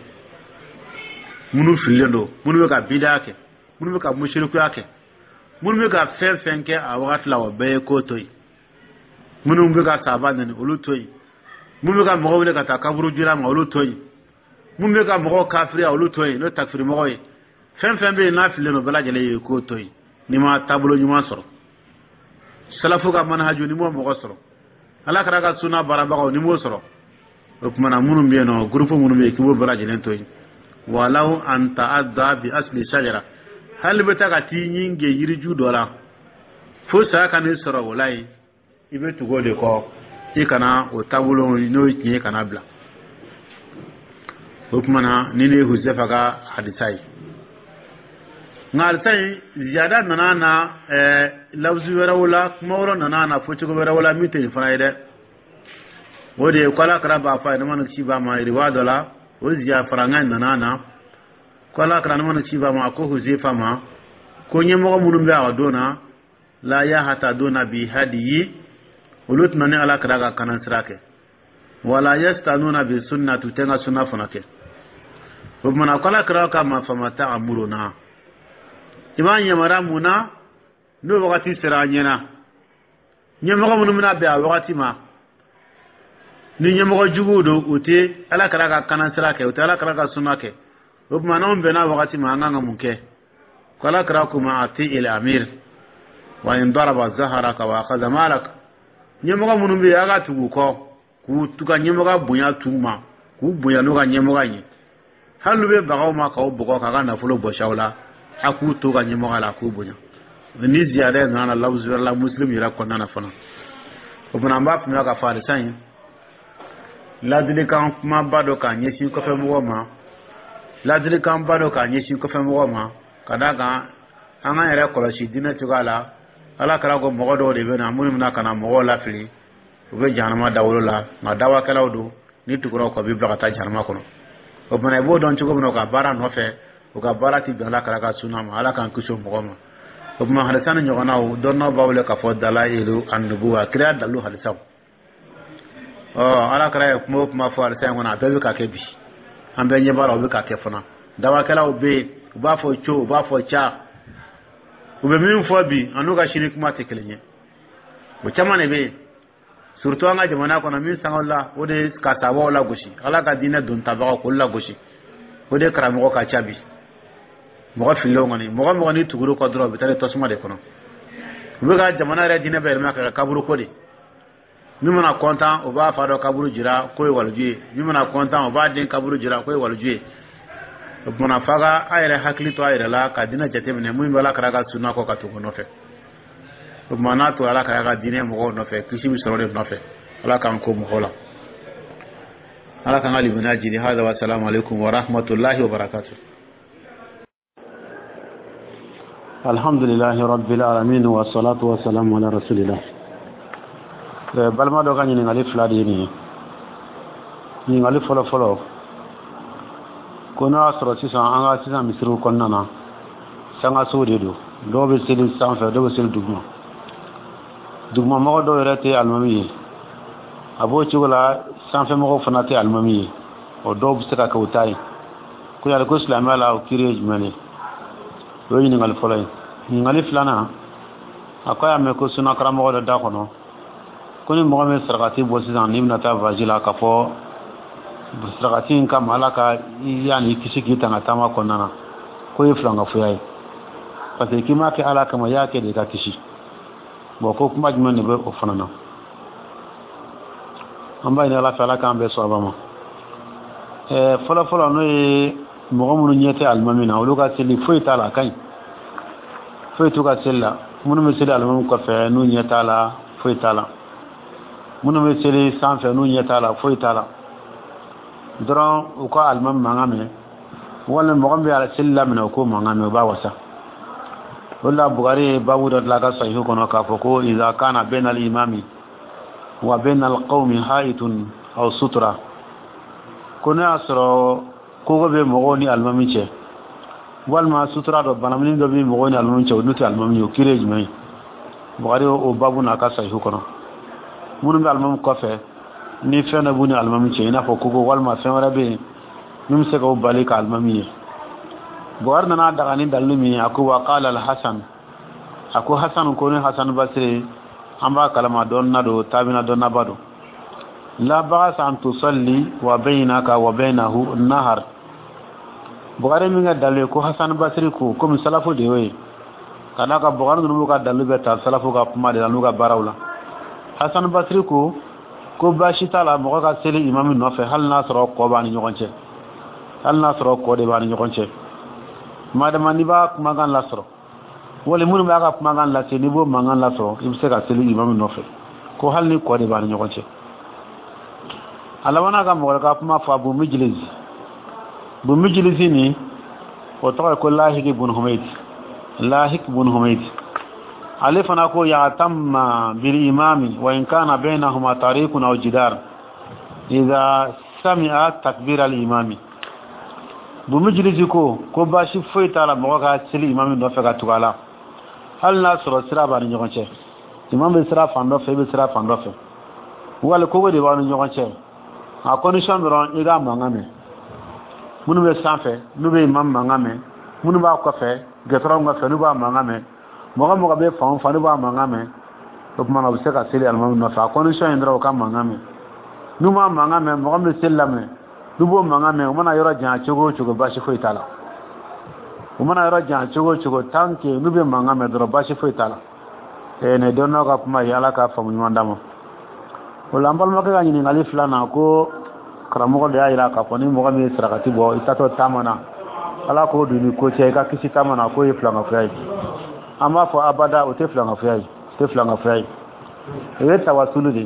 منوفيلندو منوبكا بيداكي منوبكا مشركياكي منوبكا فين فينكي أوغات لاو بي كوتوي منوبكا سابانن أولوتوي منوبكا مغولكا تاكابرو جيرام أولوتوي mumbe ka mo kafiri awlu toy no takfiri mo koy fem fem be na file no bala jale ko toy ni ma tabulo nyuma soro salafu ka manhaju ni mo mo soro ala kara ka suna baraba ko ni mo soro kuma na munum be no groupe munum be kibo bala jale toy walau an ta'adda bi asli shajara hal be ta ka ti nyinge yiri ju dola fo sa ka ni soro walai ibe tugo de ko ikana o tabulo no nyi kana bla hukumana nini huzefa ga hadisai nga hadisai ziyada nana na eh lafzu wera wala kuma wala nana na fuci ko wera wala mite fana ide wode kwala kara ba fa ina man ci ba ma riwa dola o ziya faranga nana na kwala kara man ci ba ma ko huzefa ma ko nyemo munum ba wadona la ya hata dona bi hadiyi ulut nani ala kara ga kanan sirake wala yastanuna bi sunnati tenga sunna funake ومن قال كراك ما فمتع امرنا iman yamara muna no wakati siranyena nyamaga mun muna be wakati ma ni nyamaga jugudo uti ala karaka kanan sirake uti ala karaka sunake ubma non bena wakati ma nganga munke kala karakuma ati ila amir wa in daraba zaharaka wa akhadha malak nyamaga mun be aga tugu ko ku tuka nyamaga bunya tuma ku bunya no ga nyamaga yi halu be bagaw ma ka bugo ka ga na fulo bo shawla aku to ga nyamaga la ku bunya ni ziyada na na lafzu la muslim yira ko na fana ubna mba pima ka farisan ladili kan ma bado ka nyeshi ko fe mo ma ladili kan bado ka nyeshi ko fe mo ma kada ga anga yere ko shi dina tugala ala kala go mo do de be na mun na kana mo la fili ube janama dawlo la ma dawa kala do ni tugoro ko bi blaka ta janama kono ubna bo don tugo no ka bara no fe o ka bara ti be ala kala ka sunama ala kan kusho mo ma ubna hadasan nyogana o donna bawle ka fo dalailu annubuwa kira dalu hadasan oh ala kara mo ma fo hadasan ngona be ka ke bi ambe nyebara o be ka ke fona dawa kala o be ba fo cho ba fo cha ube min fo bi anuga shirik ma te kelenye o chama ne be surtout anga jamana ko na min sangolla o de ka tawo la goshi ala ka dina don tabago ko la goshi o de kara mo ka chabi mo filo ngani mo mo ni tuguru ko dro bitare tosma de kono ube ga jamana re dina be ma ka kaburu ko de mi mana kontan o ba fa do kaburu jira ko e waluje mi mana kontan o ba din kaburu jira ko e waluje mona faga ayre hakli to ayre la ka dina jate mene mu mbala karaga sunna ko ka to no fe mana to ala karaga dine mo no fe kisi mi soro no fe ala kan ko mo hola ala kan ali binajini hada wa assalamu alaikum wa rahmatullahi wa barakatuh. Alhamdulillahi rabbil alamin wa salatu wa salamu ala rasulillah. Balma do ganyi ngali fladi ni ni ngali folo folo kono asro sisa anga sisa misru konnana sanga sodi do do be sel sanfa do be sel dugma dugma mo do rete almami abo ci wala sanfa mo fanati almami o do be saka kawtai ko ya ko islam ala o kirej mani do ni ngal folay ni ngali flana akoya me ko suna karamo do da kono ko ni mo me sargati bo sisan ni nata vajila ka fo sargati ka malaka yani kisiki tanga tama konnana ko yeflanga fuyai parce que kima ke ala kama yake de ka kishi bo ko kuma jman ne be o fanana amba ina la fala kan be so abama e fola fola no e mo mo nyete almamina o luga seli foi tala kan foi to ka sella mo no seli almam ko fe no nyeta la foi tala mo no seli san fe no nyeta la foi tala dron o ko almam mangame wala mo gambe ala sella mina ko mangame ba wasa wala bugari babu da laga sahihu kono ka foko idza kana bain al imami wa bain al qawmi haitun aw sutra kuna asro ko go be mogoni almami che wal ma sutra do banamni do be mogoni almami che nuti almami yo kirej mai bugari o babu na ka sahihu kono mun be almami ko fe ni fena buni almami che ina foko go wal ma fena be nim se ko balika almami بوارنا نادى غني دلمي أكو وقال الحسن أكو حسن كوني حسن بصري أما كلمة دون ندو تابنا دون نبادو لا بأس أن تصلي وبينك وبينه النهر بواري مينغا دلو كو حسن بصري كو كم سلفو ديوي كذا كبوار نلوم كدلو بيتا سلفو كما دلو كباراولا حسن بصري كو كو باشيتا لا موكا سيلي إمام نوفي هل ناصر قوباني نيوكونشي هل ناصر قوباني نيوكونشي madama ni ba kumagan lasro wala mun ba ga kumagan lasi ni bo mangan lasro ibse ka seli imam nofe ko hal ni ko de ba ni ñokonce alawana ga mo ga kuma fa bu mijlis bu mijlis ni o to ko lahik ibn humayd lahik ibn humayd alifana ko ya tamma bil imami wa in kana bainahuma tariqun aw jidar idha sami'a takbir al imami bu mijlisi ko ko bashi foi tala mo ga sili imam do fe ga tugala hal na soro sira ba ni ñokonce imam be sira fando fe be sira fando fe wala ko wodi ba ni ñokonce a condition ron iga mangame munu be sanfe nu be imam mangame munu ba ko fe getro nga fe nu ba mangame mo ga mo ga be fon fa nu ba mangame to kuma na be ka sili al imam no fa condition indra ka mangame nu ma mangame mo ga be selame dubo mangame umana yoro jan chogo chogo bashi foi tala umana yoro jan chogo chogo tanke nube mangame dro bashi foi tala e ne donno ka kuma yala ka famu mandamo wala mbal maka ni ngali flana ko kramo de ayira ka ko ni mo gami srakati bo itato tamana ala ko duni ko che ka kisi tamana ko e flanga frai amma fo abada o te flanga frai te flanga frai e tawasulu de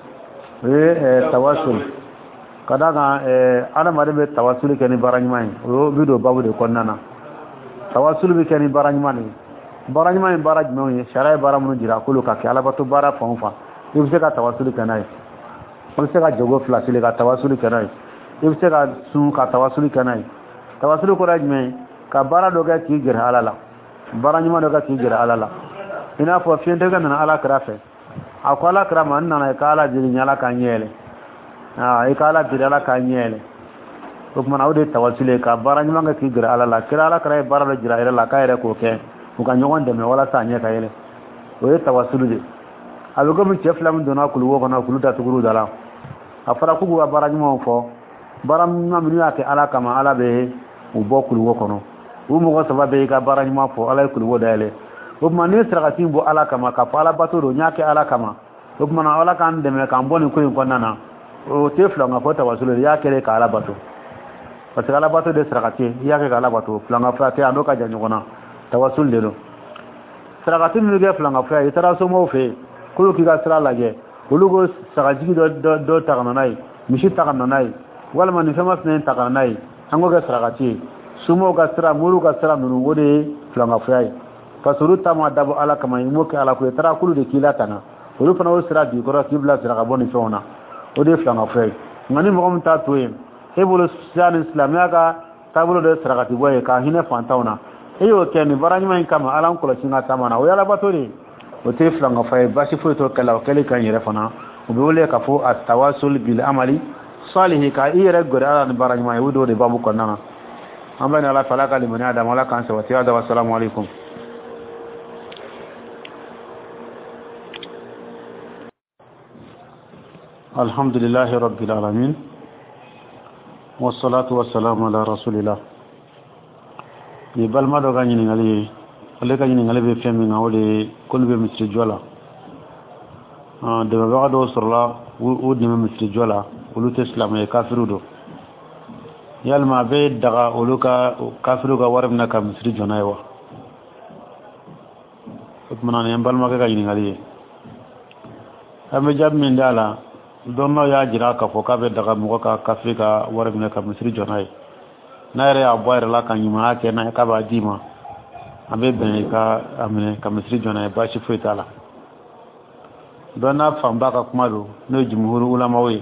e tawasul kadaga eh ana mare be tawassul ke ni baranyman o bido babu de konnana tawassul be ke ni baranyman baranyman baraj me sharai baramu jira kulu ka ke ala batu bara fonfa ibse ka tawassul ke nai ibse ka jogo flasile ka tawassul ke nai ibse ka sun ka tawassul ke nai tawassul ko raj me ka bara doga ki gira alala baranyman doga ki gira alala ina fo fiende ga na ala krafe akwala krama nana ka ala jiri nyala kan yele ah ikala bidala kanyele ko man awde tawassule ka barani manga ki gira ala la kira ala kray barala jira ila la kayre ko ke ko ka nyon de me wala sanye kayele o e tawassulu de alugo mi cheflam dona kulu wo kono kulu ta tuguru dala afara ku go barani mo fo baram nam ni ate ala kama ala be u bokulu wo kono u mo ko sababe ka barani mo fo ala kulu wo dale o man ni sragati bo ala kama ka fala batoro nyake ala kama o man ala kan de me kan boni ko ko nana o tefla nga fota wasulu ya kere ka ala bato parce que ala bato de srakati ya ke ala bato flanga frate ando ka janyo kona tawasul de lo srakati mi ge flanga fra itara so mo fe kulu ki ga sra lage olu go sagajigi do do tagananai mishi tagananai wala man fama snen tagananai ango ga sagati sumo ga sira muru ga sira nunu wode flanga fay fasuru tama dabo ala kama imoke ala ko tara kulu de kilatana olu fana o sira di ko kibla sira ga boni fona ode flanga fay ngani mo kom ta toye hebolo sian islamia ga tabulo de sira ga ti boye ka hine fantauna eyo ken barani man kama ala ko singa tamana o yala batori o te flanga fay basi fo to kala o kele kan yere fana o be wole ka fo at tawassul bil amali salih ka ire gore ala barani man wudo de babu ko nana amana ala falaka liman adam wala kan sawati hada wa assalamu alaikum. Alhamdulillahi rabbil alamin wassalatu wassalamu ala rasulillah. Ni balma do gani ngali ale gani ngali be femi ngawle kolbe misri jola ah de ba do sorla u de misri jola ulu islam e kafiru do yalma be daga uluka kafiru ga warabna ka misri jonaywa utmana ne balma ga gani ngali ame jab min dala donno ya jira ka fo ka be daga mo ka kafika warabna ka misri jonay naire aboyre la kan yima ke na ka ba dima abe ben ka amene ka misri jonay ba shi fitala donna famba ka kuma do no jumhur ulama we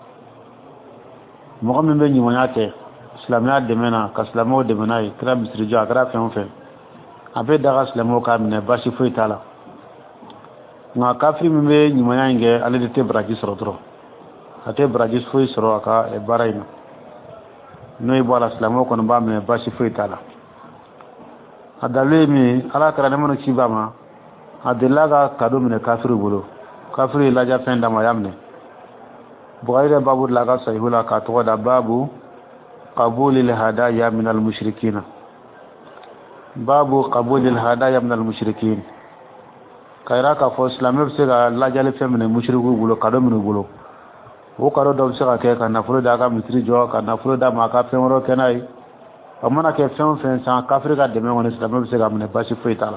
mo ko membe nyima yate islamia de mena ka islamo de mena kra misri jo akra fen fen abe daga islamo ka mene ba shi fitala na kafri membe nyima yange ale de te braji soro tro ate braji fo soro aka e barayna no ibo ala islamo ko no ba mene ba shi fitala adale mi ala kara ne mono kibama adelaga kado mine kafiru bolo kafiru la ja fenda ma yamne bugaire babu laga sahihula ka to da babu qabulil hadaya min al mushrikin babu qabulil hadaya min al mushrikin kaira ka fo islamo se ga la jale femne mushriku bolo kado mine bolo o kado do se ga ke ka na furo daga mitri jo ka na furo da ma ka femro kenai amana ke fen fen san kafrika de men woni islam be se gamne bashi feitala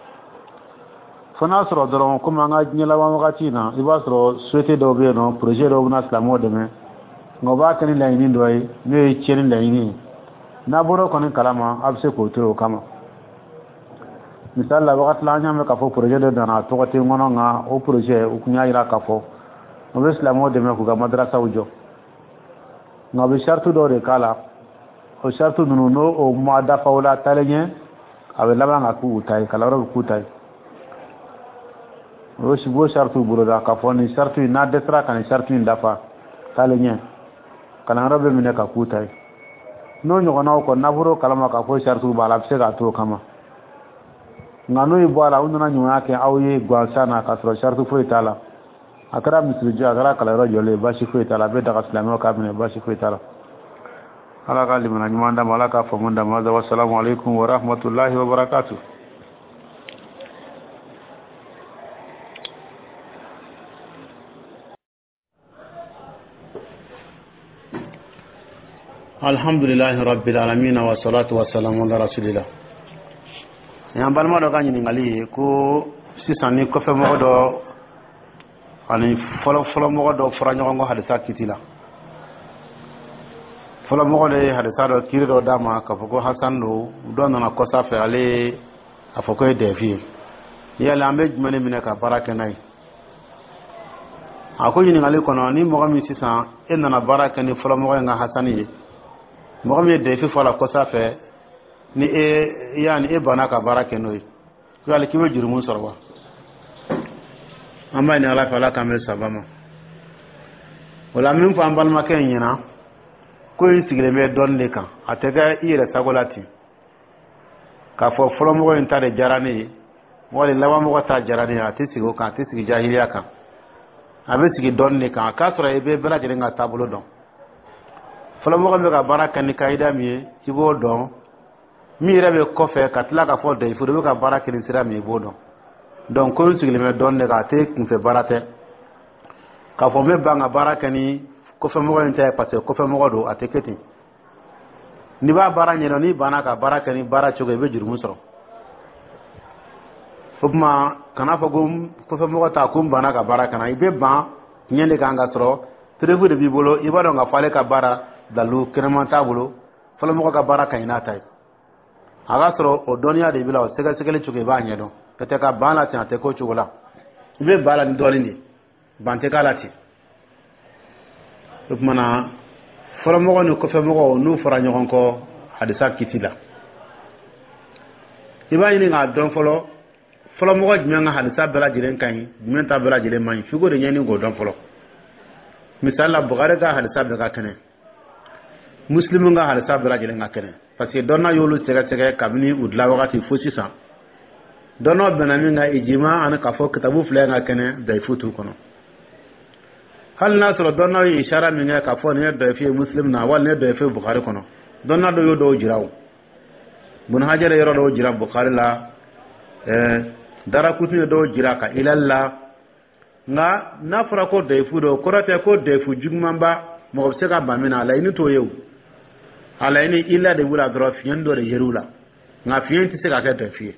fona soro doron kuma nga nyela wa wakati na ibasro souhaité do be no projet do na islamo de men ngo ba kan la ini doy ne cheni la ini na boro kon kalama abse ko to kama misal la wakat la nyame ka fo projet de na to ko te ngono nga o projet o kunya ira ka fo no islamo de men ko ga madrasa ujo no be shartu do de kala o shartu nunu no o ma da faula talenye abe labanga ku utai kala ro ku utai o si bo shartu buro da ka foni shartu na desra kan shartu ndafa talenye kala ro be mine ka ku utai no nyogo na ko na buro kala ma ka fo shartu bala se ga to kama ngano ibo ala unna nyuwa ke awye gwa sana ka sro shartu fo itala akara misri jo akara kala ro jole bashi fo itala be da islamo ka mine bashi fo itala ala ka limana nyumanda malaka famunda maza wassalamu alaikum wa rahmatullahi wa barakatuh. Alhamdulillahi rabbil alamin wa salatu wa salamu ala rasulillah. Ya balma do ganyi ngali ko sisani ko fe mo do ani folo folo mo do franyo ngo hadisa kitila folo mo le hadisa do kiro dama ka foko hasan do do na ko safe ale afoko e devi ya lambe jmane mine ka baraka nay ako yini ngali kono ni mo gami sisan en na baraka ni folo mo nga hasani mo gami devi fola ko safe ni e yani e bana ka baraka noy ko ale kiwe jurumun sorwa amba ni ala fala kamel sabama wala min fa ambal maken yina ko yin sigile me don le kan atega ire sagolati ka fo folo mo en tare jarani wala lawa mo ta jarani ati sigo kan ati sigi jahiliya kan abe sigi don le kan ka sura e be bela jere nga tabulo don folo mo be ka baraka ni kaida mi ibo don mi rebe ko fe katla ka fo de fu be ka baraka ni sira mi ibo don donc ko sigile me don le ka te kun fe barate ka fo me banga baraka ni ko fe mo nta parce que ko fe mo do ateketi ni ba bara nyeno ni bana ka baraka ni bara choge be juru musoro kuma kana fagum ko fa mo ta kum bana ka bara kana ibe ba nyende ka nga soro trefu de bibolo ibado nga fale ka bara dalu krema tabulo fala mo ka bara ka ina tay aga soro o donia de bila o sega segele chuke ba nyedo kete ka bala ti ate ko chugula ibe bala ni dolini bante kala ti kuma na fala mo ko fa mo nu fara nyon ko hadisa kitila iba ni nga don folo folo mo gajme nga hadisa bela jiren kan jmen ta bela jiren man figo de nyani go don folo misala bukhari ga hadisa be ga kene muslim nga hadisa bela jiren nga kene parce que donna yolu sega sega kabini udla wakati fosi sa donno benami nga ijima an ka fo kitabu fle nga kene day futu kono hal nasro donna yi ishara mi nga ka fo ne day fi muslim na wal ne day fi bukhari kono donna do yo do jiraw bun hajara yoro do jira bukhari la eh dara kutu do jira ka ilalla nga nafra ko de fudo korate ko de fu jugmamba mo se ka bamina ala ini to yew ala ini illa de wula dro fiyen do de yerula nga fiyen ti se ka ka de fi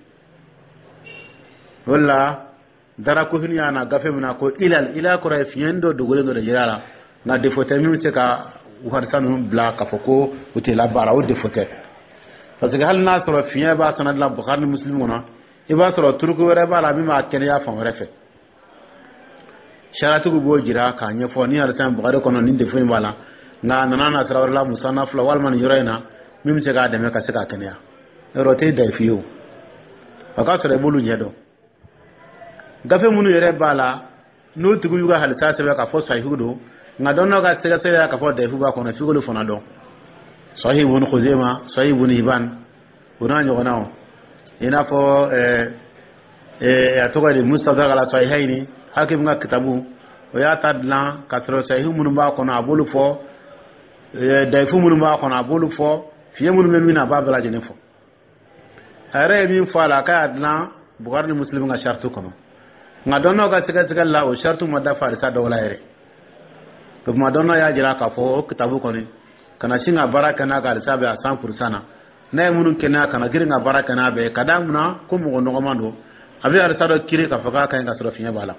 wala dara kutu ni ana gafe mina ko ilal ila ko ra fiyen do do do de yerala nga de fote mi se ka war sanu bla ka foko utela bara o de fote parce que hal nasro fiyen ba sanad la bukhari muslim wona iba soro turku were ba la mi ma kene ya fon refe sharatu go jira ka nya fo ni arsan bukhari kono ni de fo bala nga nana nasra wala musannaf la wal man yuraina mim se ga de me ka se ka kene ya rote dai fiyo aka sore bolu nyedo gafe munu yere bala no tugu yuga hal sa se ka fo sai hudo nga donno ga se ga se ka fo dai fu ba kono fi go fo na do sahih ibn khuzaima sahih ibn hibban una nyogona ina fo eh eh atoka de mustadrak ala sahihaini hakim nga kitabu o ya tadlan kasro sahih mun ba kono abulu fo eh daifu mun ba kono abulu fo fiye mun men mina babala jene fo are mi fo ala ka adlan bukhari muslim nga shartu kono nga donno ga siga siga la o shartu madda farisa dawla yere to ma donno ya jira ka fo kitabu kono kana singa baraka na ga sabe a cent pour cent na nay munun kena kana giringa baraka na be kadamuna ko mo no mando abi ar sado kiri ka faka kan ga soro finya bala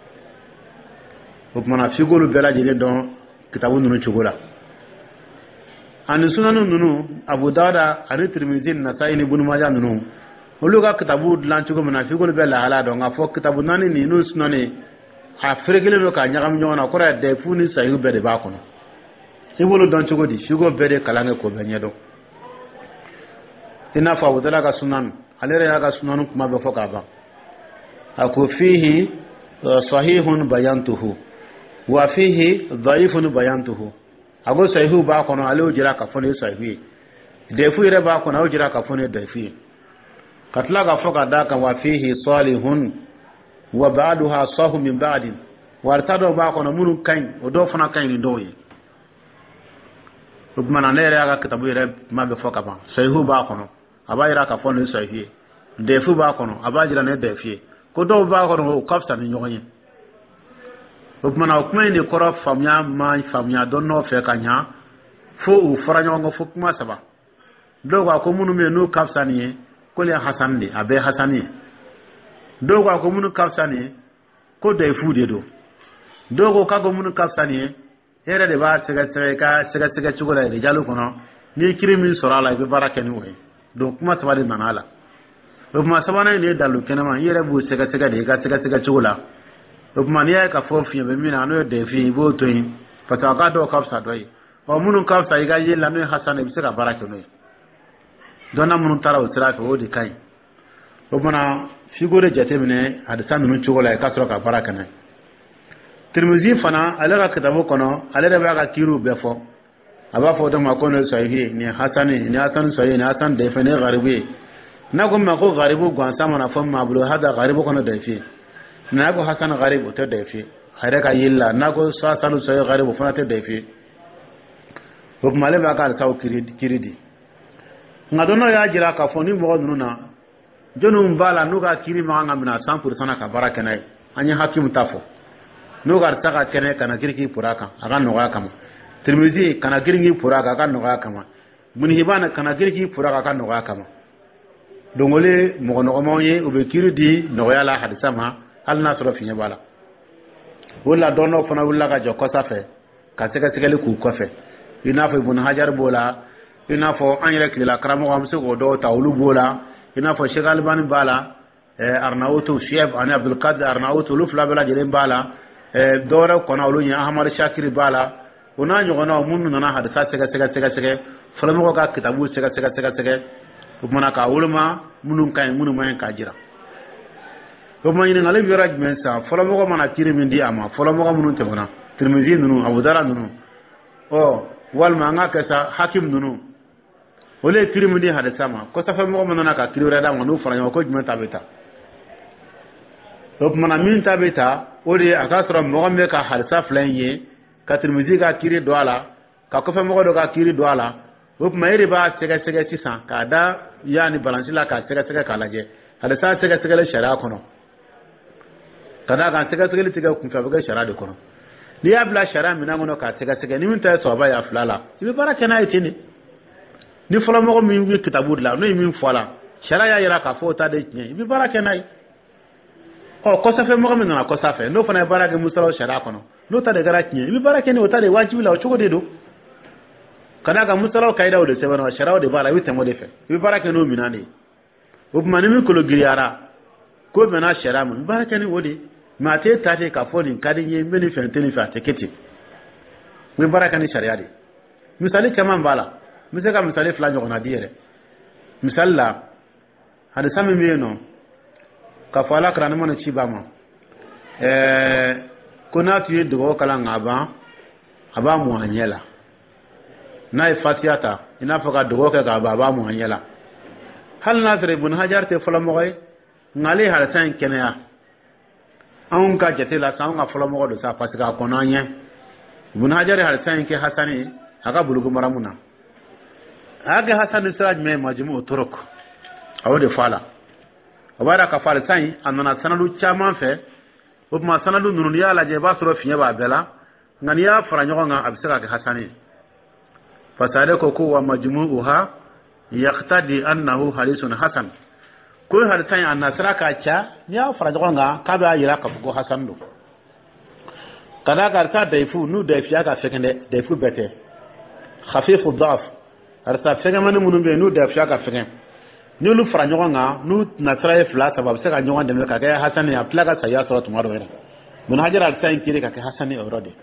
ko mana figolu bela jele don kitabu nunu chugola an sunanu nunu abu dawda ani tirmidhi nasai ni ibn majah nunu oluga kitabu lan chugo mana figolu bela ala don ga fo kitabu nani ni nu sunani a fregele no ka nyagam nyona ko ra de funi sayu be de ba kono ibulu don chugo di figo be de kalange ko be nyedo ina fa wadala ga sunan alere ya ga sunan kuma be foka ba ako fihi sahihun bayantuhu wa fihi dhaifun bayantuhu ago sahihu ba kono ale jira ka fone sahihi defu ire ba kono jira ka fone defi katla ga foka da ka wa fihi salihun wa ba'daha sahu min ba'din wartado ba kono munun kan o do fana kan ni doyi rubmana ne ya ga kitabu ire ma be foka ba sahihu ba kono abayira ka fone sahihi defu ba kono abajira ne defi ko do ba kono o kafta ni nyonye rubmana o kuma ni koro famya ma famya don no fe kanya fo u faranyo ngo fo kuma saba do ga ko munu me no kafta ni ko le hasan ni abe hasani do ga ko munu kafta ni ko defu de do do go ka go munu kafta ni here de ba sega sega ka sega sega chugola de jalu kono ni kirimi sorala be baraka ni we do kuma sabali manala do kuma sabana ni dalu kenama yere bu sega sega de ka sega sega chugola do kuma ni ka fofi be mina no de fi bo to yin pata ka do kafsa do yi o munu kafsa iga yela no hasan be sega baraka no dona munu tara o sira fe o de kai do mana figure jate mine hadisa nunu chugola ka soro ka baraka na Tirmizi fana alega kitabu kono alere baga kiru befo aba fo do makono sahihi ni hasani ni hasan sahihi ni hasan de fene garibi na ko mako garibu gwansa mana fo mablu hada garibu kono de fi na ko hasan garibu to de fi hare ka yilla na ko hasan sahihi garibu fana to de fi ko male baga saw kiridi kiridi ngadono ya jira ka fo ni mo nuna jonu mbala nuga kiri ma ngamina cent pour cent ka baraka nay anya hakim tafo no gar saka kene kana girki puraka aga noga kama Tirmizi kana girki puraka aga noga kama Ibn Hibban kana girki puraka aga noga kama dongole mo no mo ye o be kiridi no yala hadisa ma al nasro finya bala wala dono fana wala ga joko safe ka sega segale ku kofe ina fo ibn hajar bola ina fo anyere kila karamo am se go do tawlu bola ina fo shegal ban bala arnautu shiab ani abdul qadir arnautu lufla bala jere bala dora kona wulu nya ahmad shakir bala una nyogo na mun nana hadisa sega sega sega sega fulamo ga kitabu sega sega sega sega mana ka wulma munun kay munun mayen ka jira ko man ni ngale biraj men sa fulamo ko mana tiri min di ama fulamo ko munun temana tirmizi nunu abu dara nunu o wal ma nga kesa hakim nunu wole tiri min di hadisa ma ko sa fulamo ko nana ka tiri rada ngonu fulamo ko jmen tabeta to mana min tabeta odi akasra mo gambe ka hadisa flanye ka tirmizi ga kiri doala ka ko fulamo ko do ka kiri doala op mayri ba sega sega sisan ka da yani balance la ka sega sega kala je hada sa sega sega le shara kono kada ka sega sega le tiga kun fa ga shara de kono ni ya bla shara mina ngono ka sega sega ni min ta so ba ya flala ibe baraka na itini ni fola mo ko mi wi kitabu la no mi fola shara ya yira ka fo ta de nye ibe baraka na o ko sa fe mo ko mi na ko sa fe no fana baraka musalo shara kono no ta de gara nye ibe baraka ni o ta de wajibi la o chugo de do kada ga musalaw kayda o de sebano sharaw de bala witte mo de fe bi baraka no minani o mani mi ko logiriara ko mena shara mo baraka ni wodi ma te tate ka fodin kadin ye meni fe teni fa teketi mi baraka ni sharia de misali kaman bala misaka misali fla nyona diere misalla hada sami mi no ka fala krana mo na chibama eh kuna tuye dogo kala ngaba aba mu anyela na fatiyata ina faka dogo ke ga baba mu hanyala hal nasir ibn hajar te fala mo gay ngale hal tan kenya an ka jete la sa nga fala mo do sa pasika konanye ibn hajar hal tan ke hasani aga bulugu maramuna aga hasan siraj me majmu turuk awde fala abara ka fala tan anana sanadu chama fe o ma sanadu nunu ya la je ba soro finya ba bela ngani ya faranyo nga abisaka ke hasani fasadako ko wa majmu'uha yaqtadi annahu hadithun hasan ko hadisan annasra ka cha ya farajo nga ka ba yira ka ko hasan do kada garta daifu nu daifiya ka fekende daifu bete khafifu dhaf arsa fega man munun be nu daifiya ka fegen ni lu farajo nga nu nasra e fla sabab se ka nyon de ka ga hasan ya plaga sa ya suratu maro era mun hajar al sain kire ka hasan e orode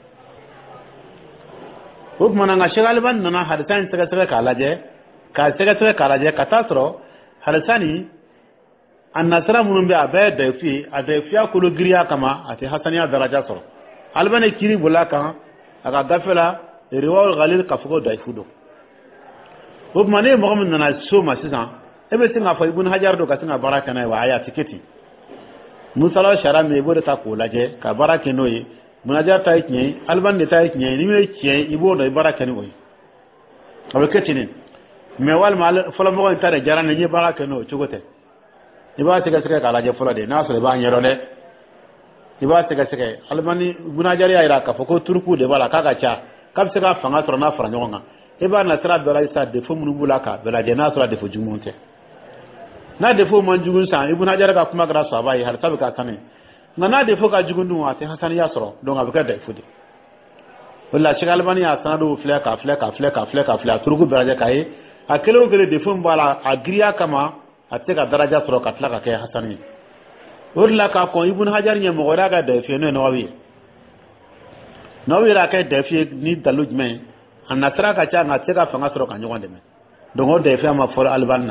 up mananga shigalban nana hadisan sega sega kalaje ka sega sega kalaje katasro hadisani annasra munun be abe daifi adaifiya kulu giriya kama ati hasaniya daraja soro albane kiri bulaka aga gafela riwal ghalil kafugo daifudo up mane mo mun nana soma sisan ebe singa fa ibn hajar do kasinga baraka na wa aya tiketi musala shara me bode ta kulaje ka baraka noyi munaja ta yi alban ne ta yi ni me kiyen ibo do baraka ni oyi aweketi ni me wal mal folo mo ta de jarana ni baraka no chugote iba sega sega kala je folo de na so ba nyero de iba sega sega albani munaja ya ira ka foko turku de bala kaga cha kab sega fanga soro na fara nyonga iba na sra dola isa de fo munu bulaka bela de na so de fo jumonte na de fo man jugun sa ibuna jara ka kuma gra so abai har sabu ka sane ngana de foka jugundu ate hasan yasro donc abika da fudi wala shigal bani ya sanadu fleka fleka fleka fleka fleka turugu baraja kai akelo gele de fum bala agriya kama ateka daraja soro katla ka kai hasani wala ka ko ibn hajar nya mo gora ga da fe no nawi nawi ra kai da fe ni dalujme anasra ka cha ngateka fanga soro ka nyogonde me donc de fe ma for albanna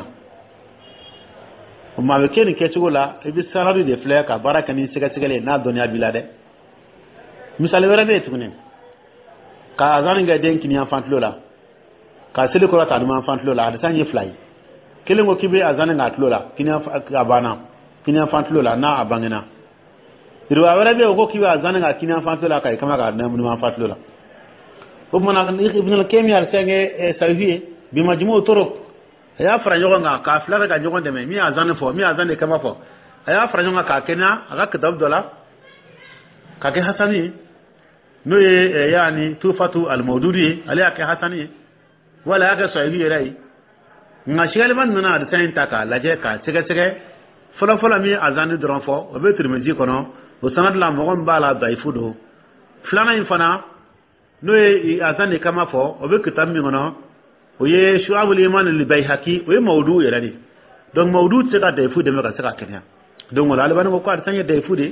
ma be ken ke tugula e bi salari de fleka baraka ni siga sigale na donya bilade misale wera be tugune ka azan ga den kin enfant lola ka sele ko ta dum enfant lola da sanye fly kele ngo kibe azan ga lola kin ka bana kin enfant lola na abangena irwa wera be ko kibe azan ga kin enfant lola kai kama ga na mun enfant lola ko mona ibn al-kemi al sange sawi bi majmu' turuq ya fara nyonga ka flara ga nyogonde me mi azane fo mi azane kama fo ya fara nyonga ka kena aga kitab dola ka ke hasani no ye yani tufatu al mawdudi ali ka hasani wala ga sahibi rai nga shigali man nana da sayin taka laje ka sege sege fola fola mi azani dron fo o be tirmizi kono o sanad la mo gon bala daifu do flana infana no e azani kama fo o be kitab mi ngono o ye shu'abul iman li bayhaqi o ye mawdu yaradi donc mawdu se ka daifu de me ka saka kenya donc wala alban ko ko sanya daifu de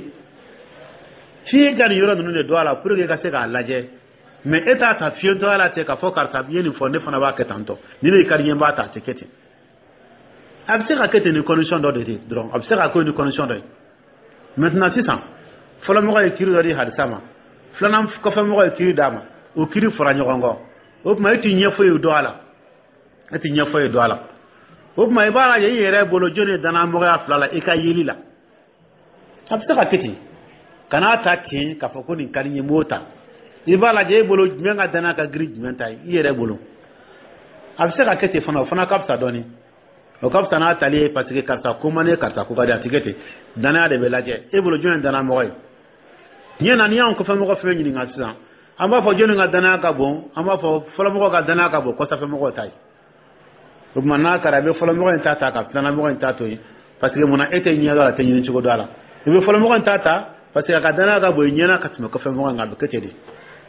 fi gan yoro nunu de do ala pour que ka se ka laje mais état ta fiyo to ala te ka fo karta bien ni fonde fana ba ketanto ni le kariyen ba ta te kete abse ka kete ni condition do de donc abse ka ko ni condition do maintenant c'est ça folo mo ko kiri do di hadisama flanam ko fa mo ko kiri dama o kiri fora nyogongo o ma eti nyefo yu do ala eti nyefo yu do ala o ma ibara ye yere bolo jone dana mo ga flala e ka yelila abse ka kete kana ta ki ka fo ko ni kariyen mota ibala je bolo menga dana ka grid mentai yere bolo abse ka kete fana fana kapsa doni o kapsa na tali parce que karta ko mane karta ko gadi atigete dana de belaje e bolo jone dana moy nyena ni an ko fa mo ko fe nyini ngasa amba fo jone nga dana ka bon amba fo folo mo ko dana ka bon ko sa fe mo ko tai o manna karabe folo mo ko tata ka dana mo ko tato parce que mona ete nyi ala te nyini chugo dala e folo mo ko tata parce que ka dana ka bon nyena ka tmo ko fe mo ko ngabe kete di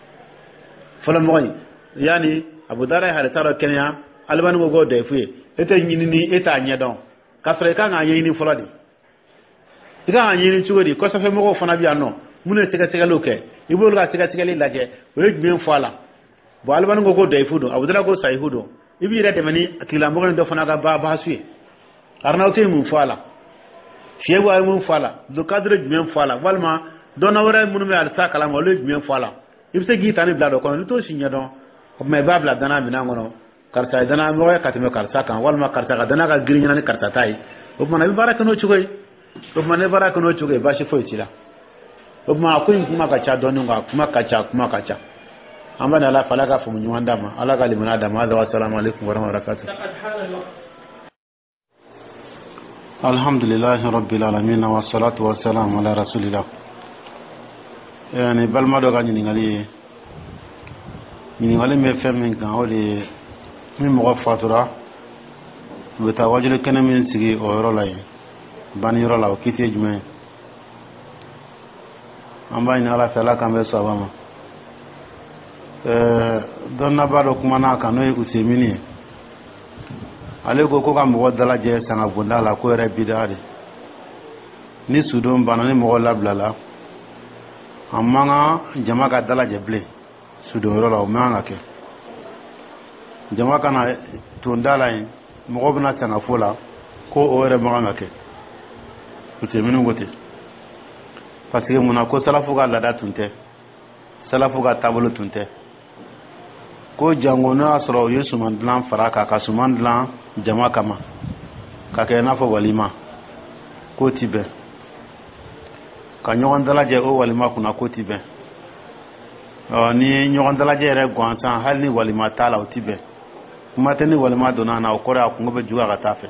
folo mo yani abu dara hada taro kenya alban go go de fuye ete nyini ni eta nyedon kasre ka nga yini folo di ika nga yini chugodi ko sa fe mo ko fona bi anno mune sega sega loke ibul ga sega sega laje o yegbe fola bo alban go go de fudo abu dara go sai hudo ibi rete mani akila mo do fona ga ba ba suye arna ke mu fola fiego ay mu fola do cadre du fola walma dona wora munu me al sa kala mo le du fola ibse gi tani blado ko to sinya don ko me babla dana mi nangono karta dana mo ya katime karta kan walma karta ga dana ga girinya ni karta tai o mana bi baraka no chugoi o mana baraka no chugoi ba shi foi tila o ma ko kuma ka cha donu ga kuma ka cha kuma ka cha amma da la falaka fu mun wanda ma ala ga limana da ma wa assalamu alaikum wa rahmatullahi wa barakatuh alhamdulillah rabbil alamin wa salatu wa salam ala rasulillah yani balma do ga ni ngali ni ngali me femme kan o de mi mo fatura be ta wajule kana min sigi o yoro lay ban yoro law kite jume amba ni ala fela kan be so bama euh donna baro kuma na kan no usemini ale go ko kam mo dala je sanga bunda la ko re bidade ni sudon banani mo lablala amanga jama ka dala je ble sudon yoro law manga ke jama kana to ndala yin mo bna sanga fola ko o re manga ke usemini ngote parce que mona ko salafu ga lada tunte salafu ga tabulu tunte ko jangona asro yesu man plan faraka ka suman plan jama kama ka ke na fo walima ko tibe ka nyon dala je o walima kuna ko tibe o ni nyon dala je re gwansan hal ni walima tala o tibe kuma tani walima dona na o kora ku ngobe juwa ga tafe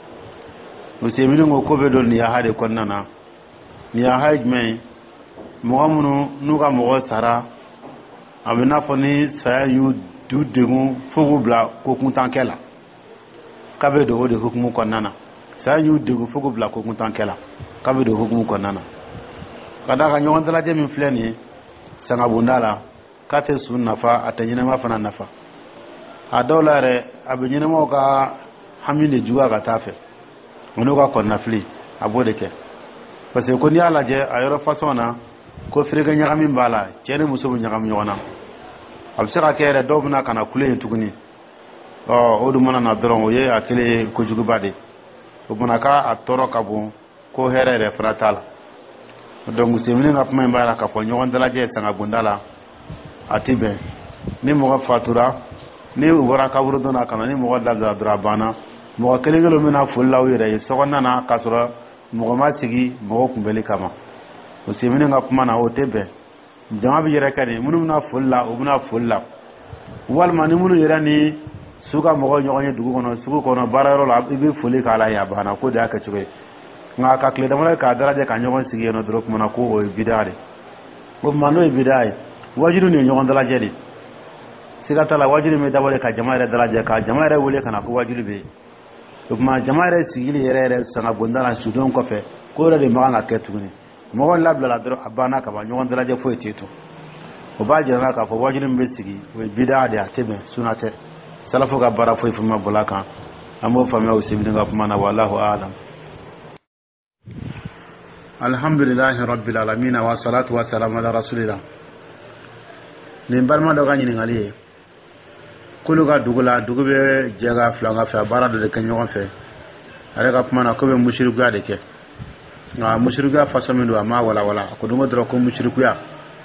o se mi ngo ko be do ni ya hade konnana ni ya hajme mo amunu nuga mo sara abina foni sa yu du degu fogu bla ko kuntan kela kabe do de hukumu konnana sa yu degu fogu bla ko kuntan kela kabe do hukumu konnana kada ga nyon dala je min fleni sanga bundala kate sun nafa atanyina ma fana nafa adolare abinyina mo ga hamine juwa ga tafe ono ga konna fli abode ke parce que ko ni ala je ayoro fasona ko frega nyagami mbala cene muso bu nyagami yona absira kere dobna kana kule tuguni o odu mana na doron oye akile ko jugu bade o bona ka atoro kabu ko herere fratal donc semine na pma mbala ka fo nyon dala je sanga bundala atibe ni mo fatura ni wora ka wuro dona kana ni mo dabda drabana mo kelengelo mena fullaw yere sogonna na kasura mo ma sigi mo kumbele kama o semine nga kuma na o tebe jama bi yere kadi munum na fulla o buna fulla wal mani munu yere ni suka mo nyonye dugu kono suku kono bararo la ibi fuli kala ya bana ko da ka cibe nga ka kle da mala ka daraje ka nyonye sigi no drok mona ko o bidare o mano e bidai wajiru ni nyonye dala jedi siga tala wajiru me dawale ka jama re dala je ka jama re wole kana ko wajiru be o kuma jama yɛrɛ sigili yɛrɛ yɛrɛ sanga bondala sudon kɔfɛ ko yɛrɛ de makan ka kɛ tuguni mɔgɔ labilala dɔrɔn a banna ka ban ɲɔgɔn dalajɛ foyi tɛ to o b'a jira k'a fɔ wajibi min bɛ sigi o ye bida de a tɛ bɛn sunna tɛ salafo ka baara foyi foyi ma bɔla kan an b'o faamuya o sibiri ka kuma na wallahu a'lam. Alhamdulillahi rabbil alamin wa salatu wa salam ala rasulillah. Nin balma dɔ ka ɲininkali ye kulu ka dugu la dugu bɛ jɛ ka filanga fɛ baara dɔ de kɛ ɲɔgɔn fɛ ale ka kuma na ko bɛ musirikuya de kɛ nka musirikuya façon min don a ma wala wala a ko don dɔrɔn ko musirikuya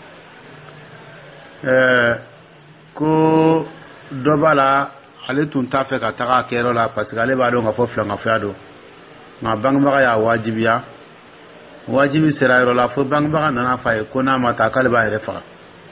ɛɛ ko dɔ b'a la ale tun t'a fɛ ka taga a kɛyɔrɔ la parce que ale b'a dɔn ka fɔ filangafɛya don nka bangebaga y'a wajibiya wajibi sera yɔrɔ la fo bangebaga nana f'a ye ko n'a ma taa k'ale b'a yɛrɛ faga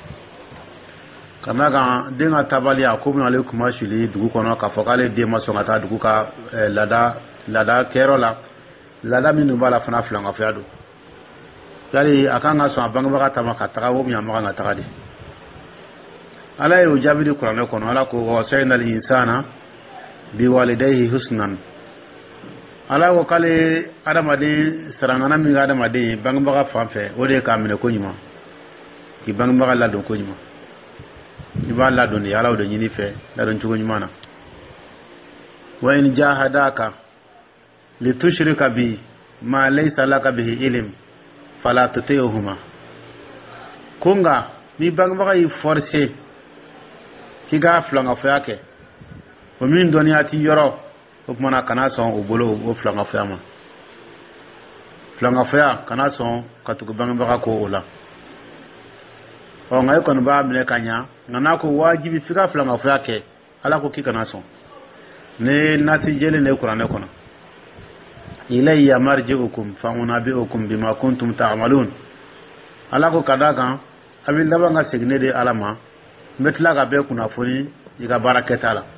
kana kan den ka tabali a ko ale kuma suli dugu kɔnɔ k'a fɔ k'ale den ma sɔn ka taa dugu ka lada lada kɛyɔrɔ la lada min b'a la fana filangafɛya don yali a kan ka sɔn a bangebaga ta ma ka taga o min a ma kan ka taga de ala y'o jaabi di kuranɛ kɔnɔ ala ko wasayna al insana biwalidayhi husnan ala ko k'ale adamaden sarangana min ka adamaden bangebaga fan fɛ o de ye k'a minɛ ko ɲuman k'i bangebaga ladon ko ɲuman i b'a ladon de ala o de ɲini fɛ ladon cogo ɲuman na wa in jahadaka litushrika bi ma laysa laka bihi ilm fala tuti'huma ko nka ni bangebaga y'i forcer k'i ka filangafɛya kɛ o min dɔnniya t'i yɔrɔ o kumana kana sɔn o bolo o filangafɛya ma filangafɛya kana sɔn ka tugu bangebaga ko o la ɔ nka e kɔni b'a minɛ ka ɲa nka n'a ko wajibi f'i ka filangafɛya kɛ ala ko k'i kana sɔn ne nasi jeli ne kuranɛ kɔnɔ ilayya marji'ukum fa unabbi'ukum bima kuntum ta'malun ala ko ka da kan a bɛ laban ka segin ne de ala ma n bɛ tila ka bɛɛ kunnafoni i ka baara kɛta la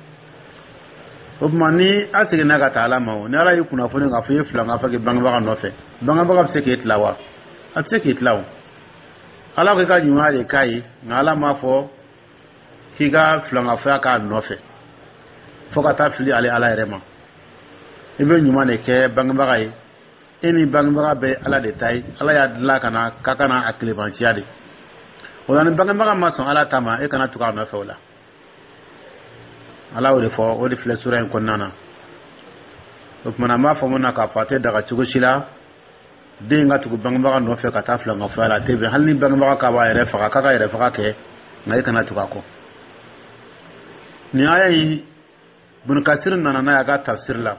o tuma ni a seginna ka taa ala ma o ni ala y'i kunnafoni k'a fɔ i ye filangafɛ kɛ bangebaga nɔfɛ bangebaga bɛ se k'e tila wa a tɛ se k'e tila o ala ko i ka ɲuman de k'a ye nka ala m'a fɔ k'i ka filangafɛya k'a nɔfɛ fo ka taa fili ale ala yɛrɛ ma i bɛ ɲuman de kɛ bangebaga ye e ni bangebaga bɛ ala de ta ye ala y'a dilan ka na k'a kana a tilebanciya de o la ni bangebaga ma sɔn ala ta ma e kana tugu a nɔfɛ o la ala o de fɔ o de filɛ sura in kɔnɔna na o tuma na n b'a fɔ mun na k'a fɔ a tɛ daga cogo si la den ka tugu bangebaga nɔfɛ ka taa filangafɛya la a tɛ bɛn hali ni bangebaga k'a b'a yɛrɛ faga k'a ka yɛrɛ faga kɛ nka e kana tugu a kɔ nin aya in Ibn Kasir nana n'a ye a ka tafsir la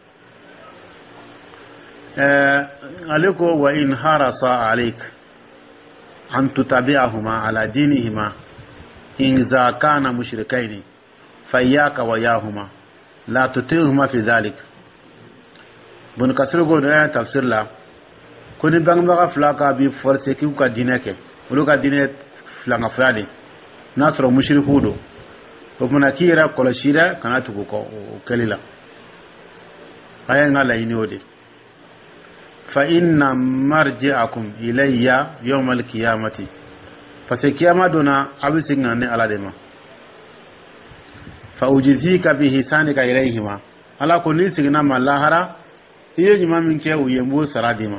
ɛɛ ale ko wa in harasa alik an tutabi'ahuma ala dinihima in za kana mushrikaini fayyaka wa yahuma la tuti'huma fi dhalik Ibn Kasir go da tafsir la ko ni bangebaga fila ka bi forcer ki ka dinɛ kɛ olu ka dinɛ filangafɛya de n'a sɔrɔ mushriku don o kumana k'i yɛrɛ kɔlɔsi dɛ kana tugu kɔ o kɛli la a ye n ka laɲini o de fa inna marji'akum ilayya yawmal qiyamati parce que kiyama donna a bɛ segin ni ala de ma fa ujzika bi hisanika ilayhima ala ko ni seginna ma lahara i ye ɲuman min kɛ u ye n b'o sara di ma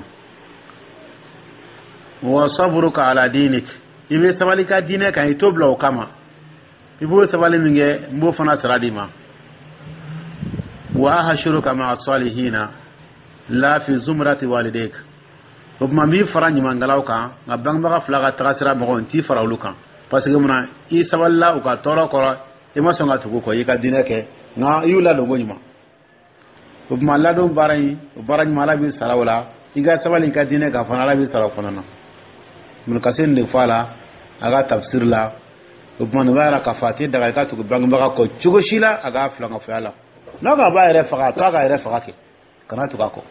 wa sabruka ala dinik i bɛ sabali ka diinɛ kan i to bila o kama i b'o sabali min kɛ n b'o fana sara di ma wa ahshuruka ma'a salihina la fi zumrati walidayk o kuma b'i fara ɲumangalaw kan nka bangebaga fila ka taga sira mɔgɔw n t'i fara olu kan parce que munna i sabalila u ka tɔɔrɔ kɔrɔ i ma sɔn ka tugu kɔ i ka diinɛ kɛ nka i y'u ladon ko ɲuman o kuma ladon baara in o baara ɲuman ala b'i sara o la i ka sabali i ka diinɛ kan fana ala b'i sara o fana na Ibn Kasir de fɔ a la a ka tafsir la o kuma nin b'a yira k'a fɔ a tɛ daga i ka tugu bangebaga kɔ cogo si la a ka filangafɛya la n'a ka b'a yɛrɛ faga a to a ka yɛrɛ faga kɛ kana tugu a kɔ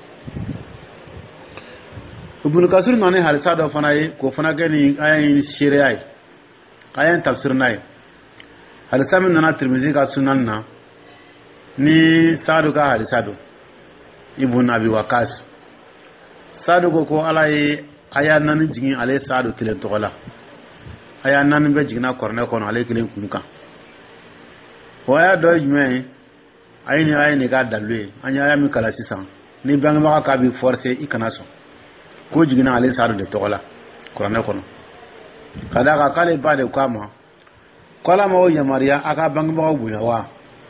Ibn Kasir nana halisa dɔ fana ye k'o fana kɛ ni aya in seereya ye aya in tafsir n'a ye halisa min nana Tirmizi ka sunan na ni Saadu ka halisa don Ibn Abi Waqas Saadu ko ko ala ye aya naani jigin ale Saadu kelen tɔgɔ la aya naani bɛ jiginna kuranɛ kɔnɔ ale kelen kun kan o aya dɔ ye jumɛn ye ayini ayini ka dalwe anya ya mi kala sisan ni bangma ka bi forcer ikana so ko jigina ale saru de togola Qur'an kono kada ka kale ba de kama kala ma o yamariya aka bangma ko bunya wa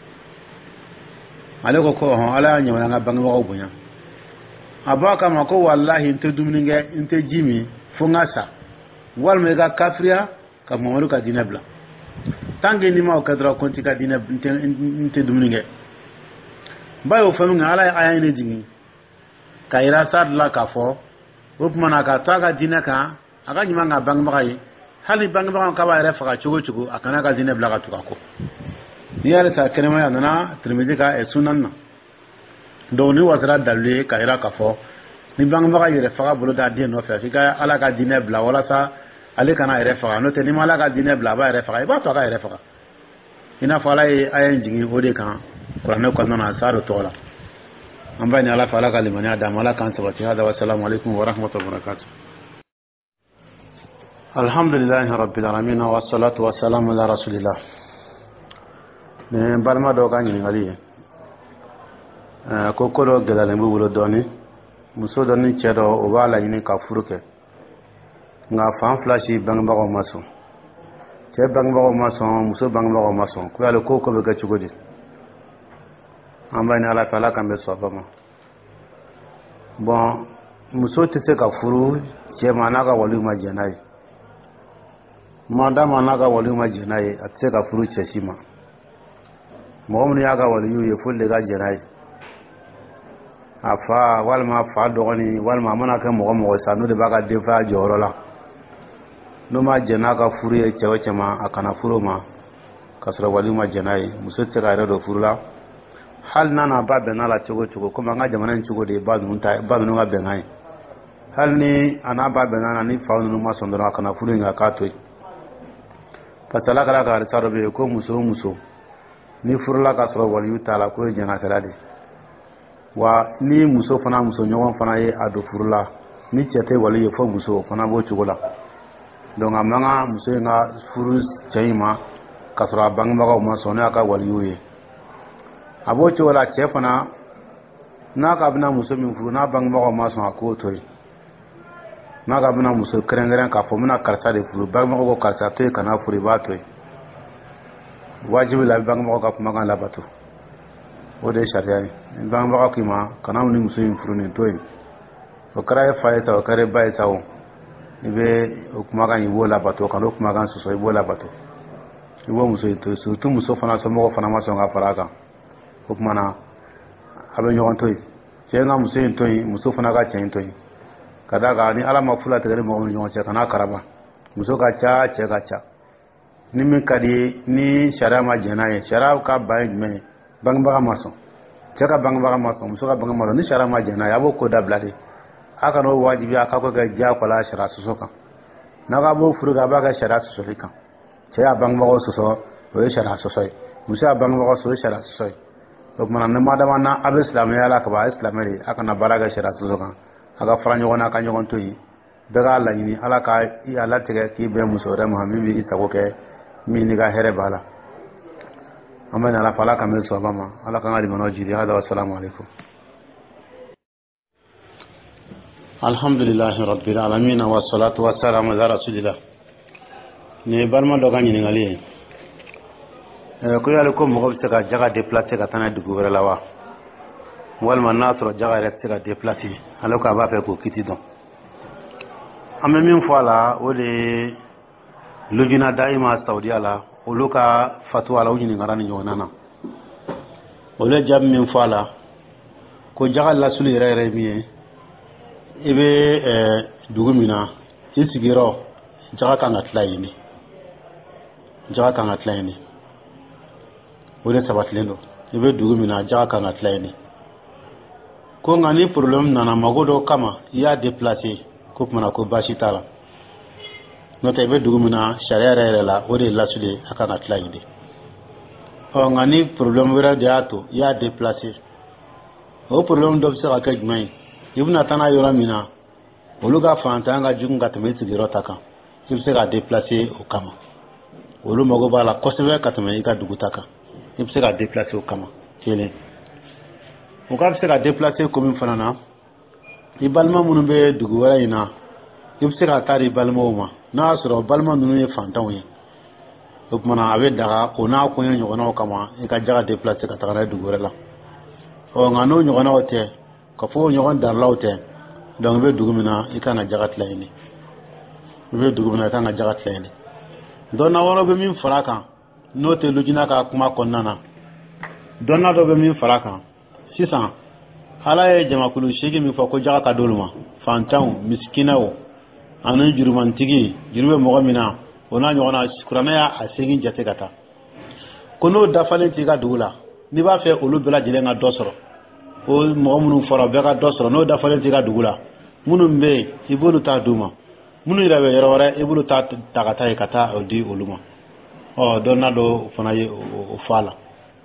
ale ko ko ala nyama nga bangma ko bunya abaka ma ko wallahi inte dumninge inte jimi fo ngasa wal me ga kafriya ka momaru ka dinabla tangi ni ma o kadra konti ka dinab inte inte dumninge bayo famu nga ala aya ne jingi kaira sad la ka fo upmana ka taga dinaka aga nyima nga bangma yi hali bangma ka ba refa ka chugo chugo akana ka dinabla ka tukako ni ala sa kenema ya nana tirmidhi ka e sunanna doni wasara dalwe kaira ka fo ni bangma ka yere fa bolo da dien no fa fika ala ka dinabla wala sa ale kana yere fa no te ni mala ka dinabla ba yere fa ba to ka yere fa ina fa ala aya jingi ode kan Qur'an ko nana saru tola amba ni ala fa ala kalimani adam ala kan sabati hada wa assalamu alaikum wa rahmatullahi wa barakatuh alhamdulillahi rabbil alamin wa salatu wa salam ala rasulillah ne balma do kan ni ngali ko ko do gelale mu bulo doni muso doni chedo o bala ni ka furuke nga fan flashi bang ba ko maso che bang ba ko maso muso bang ba ko maso ko ala ko ko be ga chugodi amba ni ala taala kan be so bama bon muso te se ka furu che mana ka wali ma jenai manda mana ka wali ma jenai atse ka furu che sima mo mun ya ka wali yu ye fulle ga jenai afa walma fa dogoni walma mana ka mo mo sanu de baga defa jorola no ma jena ka furu ye chewa chema akana furu ma kasra wali ma jenai muso te ka redo furula hal nana ba benala chogo chogo kuma nga jamana chogo de ba dun ta ba dun nga benai hal ni ana ba benana ni faunu no masondora kana furu nga ka toy pasala kala ka saro be ko muso muso ni furula ka soro wali utala ko jena salade wa ni muso fana muso nyogon fana ye ado furula ni chete wali ye fo muso fana bo chogo la donc amanga muso nga furu cheyima ka soro bangba ko masona ka wali ye abo chola chefana na ka bina muso min furu na bang ma ma so ko toy na ka bina muso krengren ka fo muna karsa de furu bang ma ko karsa toy kana furi ba toy wajibi la bang ma ko kuma kan la batu o de sharia ni bang ma ko ma kana ni muso min furu ni toy o kara fa sa o kare ba sa o ibe o kuma kan yiwo la batu kan o kuma kan so so yiwo la batu iwo muso to so tu muso fana so mo fana ma so nga faraka ko kuma na abe nyogon toy che nga muso yin toy muso fana ka chen toy kada ga ni ala ma fula tere mo nyogon che kana karaba muso ka cha che ka cha ni min kadi ni shara ma jena ye shara ka bay me bang ba maso che ka bang ba maso muso ka bang ma ni shara ma jena ya bo ko da blade aka no wajibi aka ko ga ja ko la shara so kan na ga bo furu ga ba ga shara so kan che ya bang ba ko so so o shara so so muso ya bang ba ko so shara so so donc man na madama na abe islam ya la ka ba islam ri aka na baraga shara so kan aga franyo gona ka nyogon to yi daga la ni ala ka i ala tege ki be muso re muhammi bi isa ko ke mi ni ga here bala amana ala fala ka mel so bama ala ka ngali mano jidi hada wassalamu alaikum alhamdulillah rabbil alamin wassalatu wassalamu ala rasulillah ne balma do gani ngali ko yalla ko mo ko ka jaga déplacer ka tana dugu wala wa walma nasro jaga rek ka déplacer alo ka ba fe ko kiti don amé min fois o de lujina daima saudi ala o luka fatwa la wujini ngarani nyonana o le jam min fois la ko jaga la sulu re re mi ibe dugu mina isigiro jaga kan atlayini jaga kan atlayini wone sabatlendo ibe dugu mina jaga kan atlayini ko ngani problem nana magodo kama ya déplacer ko mana ko bashi tala no te be dugu mina sharia re la wode lasude aka atlayinde o ngani problem wera de ato ya déplacer o problem do bisa ka jmai ibuna tana yora mina oluga fanta nga junga temeti girota kan ibse ka déplacer o kama olu mago bala kosebe ka temeti ka dugu taka ibse ka déplacer o kama tele o ka se ka déplacer commune fana na i balima minnu bɛ dugu wɛrɛ in na i bɛ se ka taa di balimaw ma n'a y'a sɔrɔ balima ninnu ye fantanw ye o kumana a bɛ daga o n'a kɔɲɔ ɲɔgɔnnaw kama i ka jaga déplacer ka taga n'a ye dugu wɛrɛ la ɔ nka n'o ɲɔgɔnnaw tɛ ka fɔ ɲɔgɔn darilaw tɛ donc i bɛ dugu min na i kan ka jaga tila ɲini i bɛ dugu min na i kan ka jaga tila ɲini dɔnna wɛrɛ bɛ min fara kan n'o tɛ lujina ka kuma kɔnɔna na dɔnna dɔ bɛ min fara kan sisan ala ye jamakulu seegin min fɔ ko jaga ka d'olu ma fantanw misikinaw ani jurumantigi juru bɛ mɔgɔ min na o n'a ɲɔgɔnna kuranɛ y'a seegin jate ka taa ko n'o dafalen t'i ka dugu la n'i b'a fɛ olu bɛɛ lajɛlen ka dɔ sɔrɔ o mɔgɔ minnu fɔra bɛɛ ka dɔ sɔrɔ n'o dafalen t'i ka dugu la minnu bɛ yen i b'olu ta d'u ma minnu yɛrɛ bɛ yɔrɔ wɛrɛ i b'olu ta ta ka taa yen ka taa o di olu ma ɔ dɔn na dɔ fana ye o fɔ a la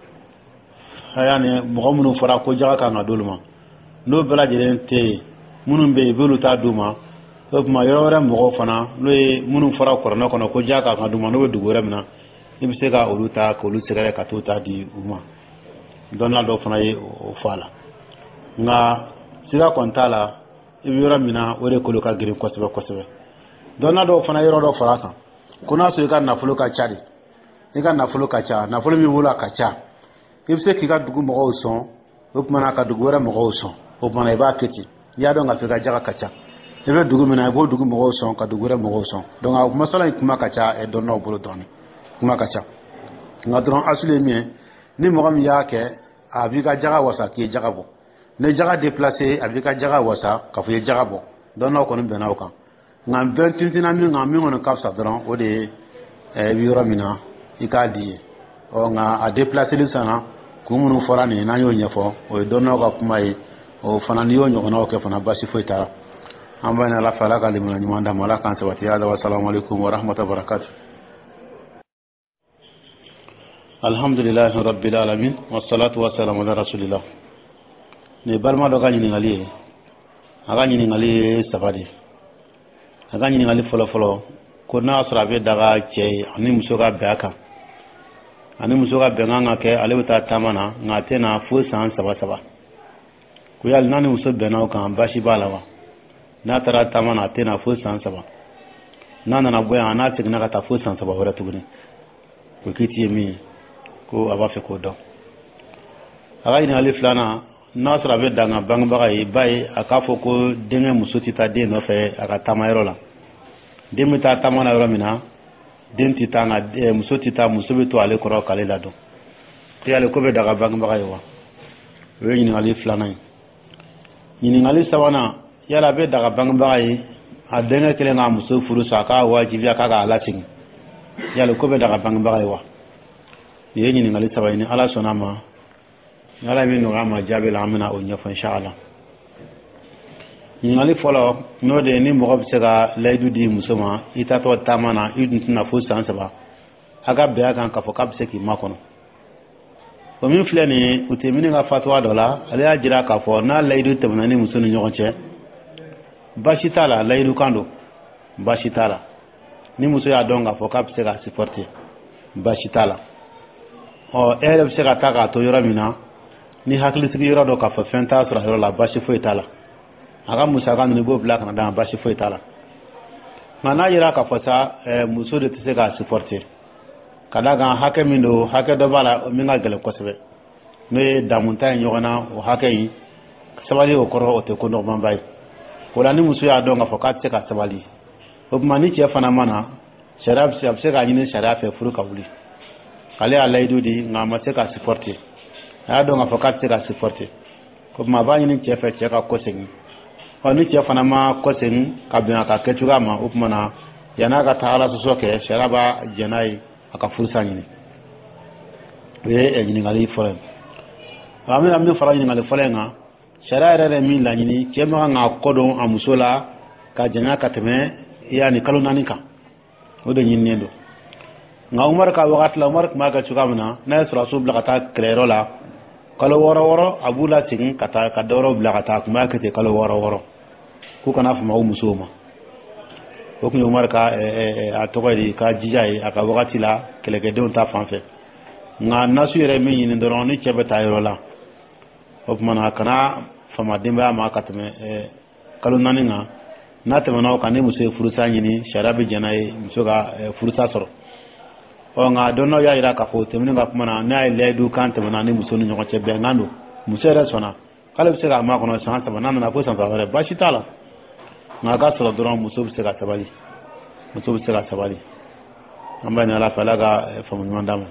haya ni mɔgɔ minnu fɔra ko jaga kan ka d'olu ma n'o bɛɛ lajɛlen tɛ yen minnu bɛ yen i b'olu ta d'u ma o tuma yɔrɔ wɛrɛ mɔgɔw fana n'o ye minnu fɔra kuranɛ kɔnɔ ko jaga kan ka d'u ma n'o bɛ dugu wɛrɛ min na i bɛ se ka olu ta k'olu sɛgɛrɛ ka t'o ta di u ma dɔn na dɔ fana ye o fɔ a la nka siga kɔni t'a la i bɛ yɔrɔ min na o de kolo ka girin kosɛbɛ kosɛbɛ dɔn na dɔ fana yɔrɔ dɔ fara a kan ko n'a sɔrɔ i ka nafolo ka ca de i ka nafolo ka ca nafolo min bolo ka ca i bɛ se k'i ka dugu mɔgɔw sɔn o kumana ka dugu wɛrɛ mɔgɔw sɔn o kumana i b'a kɛ ten i y'a dɔn k'a fɔ i ka jaga ka ca i bɛ dugu min na i b'o dugu mɔgɔw sɔn ka dugu wɛrɛ mɔgɔw sɔn donc a masala in kuma ka ca dɔnnaw bolo dɔɔnin kuma ka ca nka dɔrɔn asili ye min ye ni mɔgɔ min y'a kɛ a b'i ka jaga wasa k'i ye jaga bɔ ni jaga déplacer a b'i ka jaga wasa k'a fɔ i ye jaga bɔ dɔnnaw kɔni bɛnna o kan nka bɛn tintina min kan min kɔni ka fisa dɔrɔn o de ye i bɛ yɔrɔ min na i k'a di ye ɔ nka a déplaceli sanna kun minnu fɔra nin n'an y'o ɲɛfɔ o ye dɔnnaw ka kuma ye o fana n'i y'o ɲɔgɔnnaw kɛ fana basi foyi t'a la an b'a ɲini ala fɛ ala ka limaniya ɲuman d'an ma ala k'an sabati hada wa salamu alaikum wa rahmatullahi wa barakatuh alhamdulillahi rabbil alamin wassalatu wassalamu ala rasulillah ne balima dɔ ka ɲininkali ye a ka ɲininkali ye saba de a ka ɲininkali fɔlɔ-fɔlɔ ko n'a sɔrɔ a bɛ daga cɛ ye ani muso ka bɛn a kan ani muso ka bɛnkan ka kɛ ale bɛ taa taama na nka a tɛ na fo san saba saba ko yali n'a ni muso bɛnna o kan basi b'a la wa n'a taara taama na a tɛ na fo san saba n'a nana bɔ yan n'a seginna ka taa fo san saba wɛrɛ tuguni ko kiti ye min ye ko a b'a fɛ k'o dɔn a ka ɲininkali filanan n'a sɔrɔ a bɛ dan ka bangebaga ye ba ye a k'a fɔ ko denkɛ muso tɛ taa den nɔfɛ a ka taamayɔrɔ la den bɛ taa taama na yɔrɔ min na den tɛ taa nka muso tɛ taa muso bɛ to ale kɔrɔ k'ale ladon ko yali ko bɛ daga bangebaga ye wa o ye ɲininkali filanan ye ɲininkali sabanan yala a bɛ daga bangebaga ye a denkɛ kelen k'a muso furu sa a k'a wajibiya k'a k'a lasegin yali ko bɛ daga bangebaga ye wa nin ye ɲininkali saba ye ni ala sɔnna a ma ni ala min nɔgɔya ma jaabi la an bɛna o ɲɛfɔ inshallah ɲininkali fɔlɔ n'o de ye ni mɔgɔ bɛ se ka layidu di muso ma i taatɔ taama na i dun tɛna fo san saba a ka bɛn a kan k'a fɔ k'a bɛ se k'i makɔnɔ o min filɛ nin ye u tɛ min ka fatuwa dɔ la ale y'a jira k'a fɔ n'a layidu tɛmɛna ni muso ni ɲɔgɔn cɛ basi t'a la layidu kan don basi t'a la ni muso y'a dɔn k'a fɔ k'a bɛ se k'a supporter basi t'a la ɔ e yɛrɛ bɛ se ka taa k'a to yɔrɔ min na ni hakilisigi yɔrɔ dɔ k'a fɔ fɛn t'a sɔrɔ yɔrɔ la basi foyi t'a la a ka musaka ninnu i b'o bila kana d'a ma basi foyi t'a la nka n'a yera k'a fɔ sa muso de tɛ se k'a supporter ka d'a kan hakɛ min don hakɛ dɔ b'a la min ka gɛlɛn kosɛbɛ n'o ye damunta ye ɲɔgɔn na o hakɛ in sabali o kɔrɔ o tɛ ko nɔgɔmanba ye o la ni muso y'a dɔn k'a fɔ k'a tɛ se ka sabali o tuma ni cɛ fana ma na sariya bɛ se a bɛ se k'a ɲini sariya fɛ furu ka wuli k'ale y'a layidu di nka a ma se k'a supporter a y'a dɔn k'a fɔ k'a tɛ se k'a supporter o tuma a b'a ɲini cɛ fɛ cɛ ka kɔsegin ɔ ni cɛ fana ma kɔsegin ka bɛn a ka kɛcogoya ma o tuma na yan'a ka taa ala sɔsɔ kɛ sariya b'a jɛn n'a ye a ka furusa ɲini o ye ɲininkali fɔlɔ ye an bɛna min fara ɲininkali fɔlɔ in kan sariya yɛrɛ yɛrɛ min laɲini cɛ man kan ka kɔdɔn a muso la ka janya ka tɛmɛ yanni kalo naani kan o de ɲininen don nka Umaru ka wagati la Umaru tun b'a kɛ cogoya min na n'a ye sɔrɔdasiw bila ka taa kɛlɛyɔrɔ la kalo wɔɔrɔ wɔɔrɔ a b'u lasegin ka taa ka dɔwɛrɛw bila ka taa a tun b'a kɛ ten kalo wɔɔrɔ wɔɔrɔ k'u kana fama o musow ma o tun ye Umaru ka a tɔgɔ ye ka jija ye a ka wagati la kɛlɛkɛdenw ta fan fɛ nka nasu yɛrɛ min ɲini dɔrɔn ni cɛ bɛ taa yɔrɔ la o mana kana fama demba ma katme kalo naninga na temana ka ni muso furusa nyini sharabi janai muso ga furusa soro o nga donno ya ira ka fo temni ga kuma na na ile du kan temana ni muso ni nyoko chebe ngando muso ra sona kala bise ga ma kono san sabana na ko san fa ba shi tala nga ga soro doron muso bise ga sabali muso bise ga sabali amba ni ala fala ga famu mandama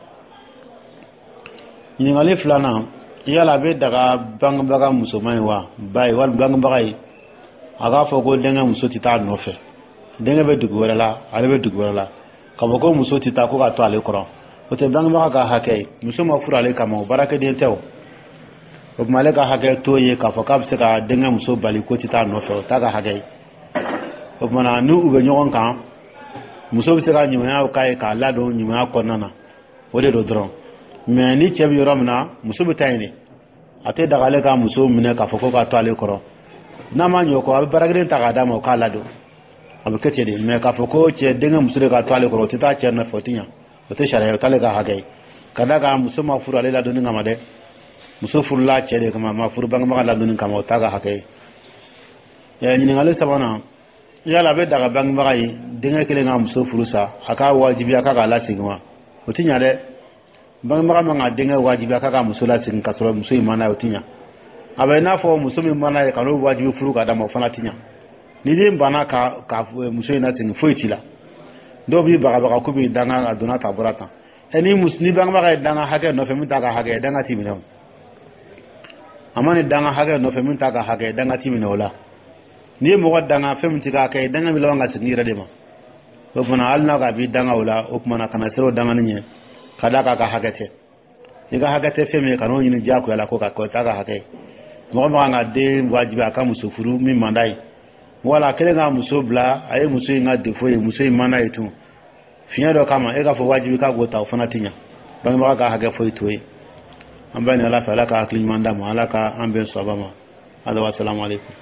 ni ngale flana yala be daga bang baga muso mai wa bai wal bang bagai aga fo ko denga muso ti ta no fe denga be dugu wala ale be dugu wala ka ko muso ti ta ko ka to ale koro o te bang baga ka hake muso ma fura ale kama baraka de tew o male ka hake to ye ka fo ka se ka denga muso bali ko ti ta no fe ta ga hake o mana nu u be nyon kan muso be se ka nyima ka ka la do nyima ko nana o de do dron mais ni chebi yoromna muso be tayni ate daga le ka muso mine ka fo ko ka to ale koro na ma nyoko abe baragren ta ga dama ka lado abe kete de me ka foko che denga musure ka to ale ko tita che na fotinya o te shara tale ga hagai kada ga muso ma furu ale lado ninga made muso furu la che de kama ma furu banga ma lado ninga kama ta ga hagai ya ni ngale sabana ya la be daga banga ma gai denga kele nga muso furu sa aka wajibi aka ga la sigma o tinya de banga ma nga denga wajibi aka ga muso la sigin ka so muso imana o tinya abe na fo muso mi mana e kanu wajibi furu ka da mo fana tinya ni de bana ka ka muso ina tin fo itila do bi baga baga ku bi danga aduna ta burata eni musni banga baga danga hage no fe mun ta ga hage danga ti minam amani danga hage no fe mun ta ga hage danga ti minola ni mo danga fe mun ti ga kai danga mi lawanga sinira de ma to fana alna ga bi danga wala o kuma na kana sero danga ni kada ka ga hage te ni ga hage te fe me kanu ni ja ku ala ko ka ko ta ga hage mo ma nga de wajibi aka muso furu mi mandai wala kele nga muso bla aye muso nga defo ye muso imana etu finya do kama e ga fo wajibi ka go ta fana tinya bang ma ga haga fo itoyi ambani ala fa ala ka akli manda mo ala ka ambe sabama ala wa assalamu alaikum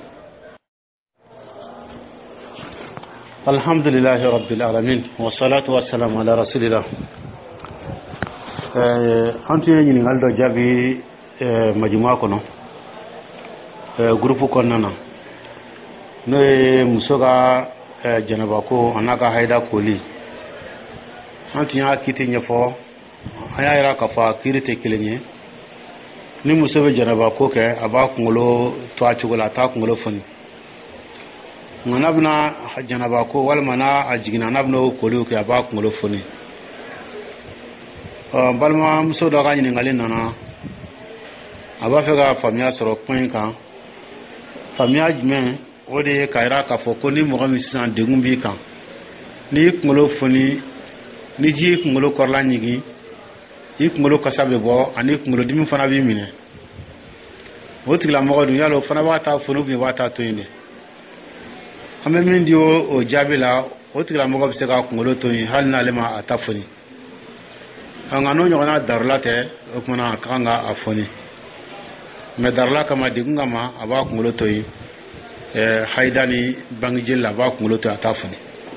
alhamdulillahi rabbil alamin wa salatu wassalamu ala rasulillah eh antu ni ngal do jabi majuma ko no groupe konnana no musoga janaba ko anaka haida koli antinya kiti nyefo aya ira ka fa kirite kilenye ni musobe janaba ko ke aba kungolo to achugola ta kungolo foni nganabna janaba ko wal mana ajigina nabno koli ko aba kungolo foni balma musoda ga ni ngalin nana aba fega famia soro point kan famia jmen o de kaira ka fo ko ni mo gami san de ngumbi kan ni kungolo foni ni ji kungolo korla nyigi i kungolo kasabe bo ani kungolo dimi fana bi mine o tigla mo do yalo fana ba ta fonu bi ba ta to ine ame min di o o jabila o tigla mo go se ka kungolo to yi hal na lema atafoni anga no nyona darlate o kuma kanga afoni me darla kama digunga ma aba kungolo to yi eh haidani bangijil aba kungolo to atafoni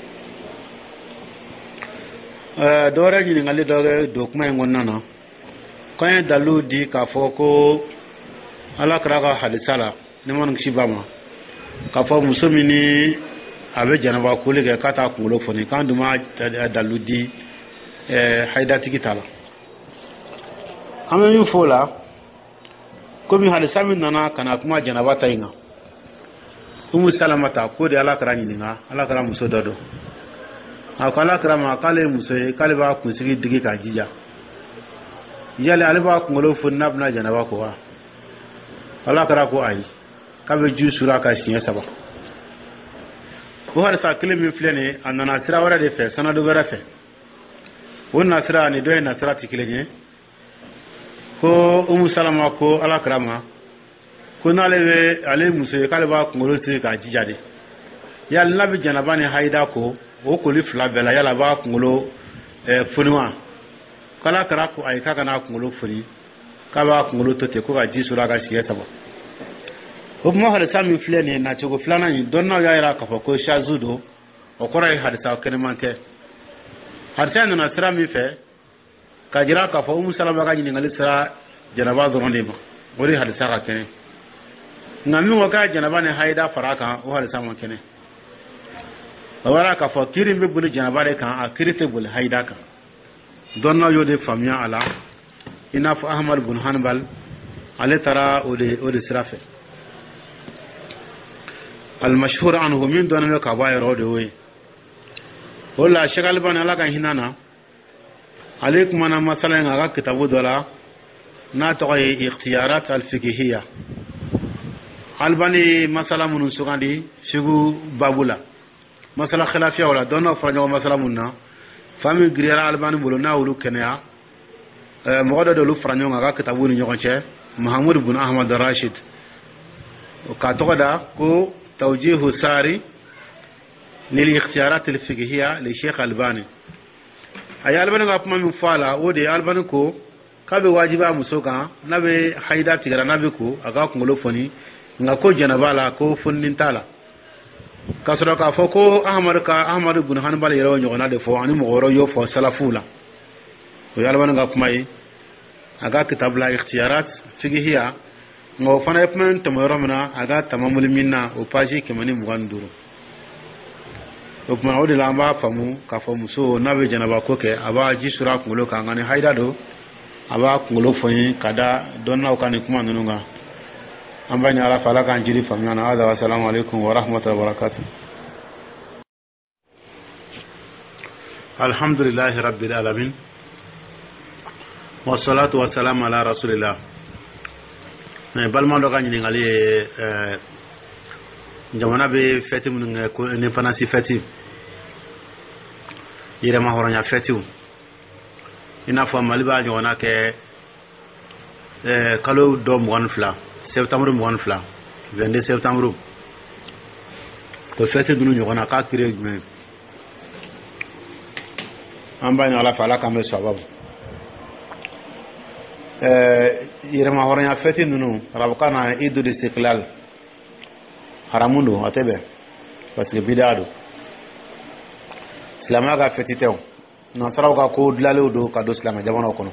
eh dore ni ngali dore dokuma ngonna na kan dalu di ka foko ala kraga hadisala ne mon kibama ka fo musumini abe janaba kulige kata kungolo foni kan duma dalu di eh haidati kitala ame yu fola komi hadisa min nana kana kuma janaba tayinga umu salamata ko de ala kra nyinga ala kra muso dodo akala kra ma kale muso kale ba ku sigi digi ka jija yale ale ba ku ngolo fu nabna janaba ko wa ala kra ko ai ka be ju sura ka shinya saba ko har sa kile mi flene anana sira wara de fe sanadu wara fe wonna sira ni do na sira tikile ko umu salama ko ala kra ma ko nale ale muso kale ba ku ngolo sigi ka jija de yal nabi janaba ni haida ko o ko li fla bela yala ba kungolo eh funwa kala kara ko ay kaga na kungolo furi ka ba kungolo to te ko ga ji sura ga shiya saba o mo hada sami flene na ci go flana ni donna ya ira ka fa ko sha zudo o ko rai hadisa kene mante hadisa na sira mi fe ka jira ka fa umu salama ga ni ngali sira janaba do ronde ba ori hadisa ka kene ngami ngo ka janaba ne haida faraka o hadisa mo kene wala ka fo kirim be bulu janaba de kan akirite bul haida kan donna yode famia ala ina fa ahmad ibn hanbal ale tara ode ode sirafe al mashhur anhu min donna ka bayro ode we wala shagal ban ala kan hinana عليكم أنا مثلا أنا كتابو دولا ناتوي اختيارات الفقهية ألباني مثلا من سكاندي شغو بابولا مثلا خلافية ولا دونا فرنجو مثلا منا فامي غريرا ألباني بولنا ولو كنيا مغدا دولو فرنجو أنا كتابو نيوكانشة محمود بن أحمد الراشد وكاتوكدا كو توجيه ساري للاختيارات الفقهية للشيخ ألباني ay albani ga kuma min fala wode albani ko kabe wajiba musoka nabe haida tigara nabe ko aga kungolo foni nga ko janaba la ko funnin tala kasoro ka foko ahmad ka ahmad ibn hanbal yero nyona de fo ani mo goro yo fo salafula o albani ga kuma yi aga kitab la ikhtiyarat fiqhiya ngo fana yepmen to mo romna aga tamamul minna o paji kemani muganduru o kuma o de la ba famu ka famu so nabe janaba ko ke aba ji sura kulo ka ngani haida do aba kulo foyin kada donna ka ni kuma nununga ambani ala fala kan jiri famu na hada wa salamu alaikum wa rahmatullahi wa barakatuh alhamdulillahi rabbil alamin wa salatu wa salam ala rasulillah ne balma do kan ni ngali euh jamana be feti mun ko ne panasi feti yere ma horonya feti ina fo maliba jona ke euh kalo do mon fla septembre mon fla vingt-deux septembre ko feti dunu nyona ka kire men amba ni ala fala kambe sababu euh yere ma horonya feti dunu rabkana idul istiqlal haramundo atebe parce que bidado islama ga fetitew nasaraw ga ko dlalo do ka do islama jamano kono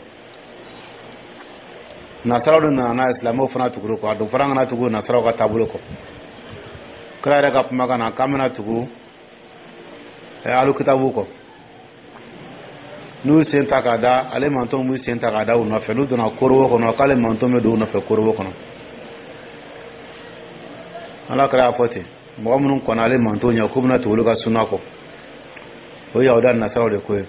nasaraw na na islamo fana tuguro ko do faranga na tugu nasaraw ga tabulo ko kra ga pamaga na kamana tugu e alu kitabu ko nu senta kada ale manto mu senta kada no felu do na korwo kono kale manto me do no fe korwo kono ala kara foti mo mun ko na le manto nya ko buna to luga sunna ko o ya odan nasaraw de ko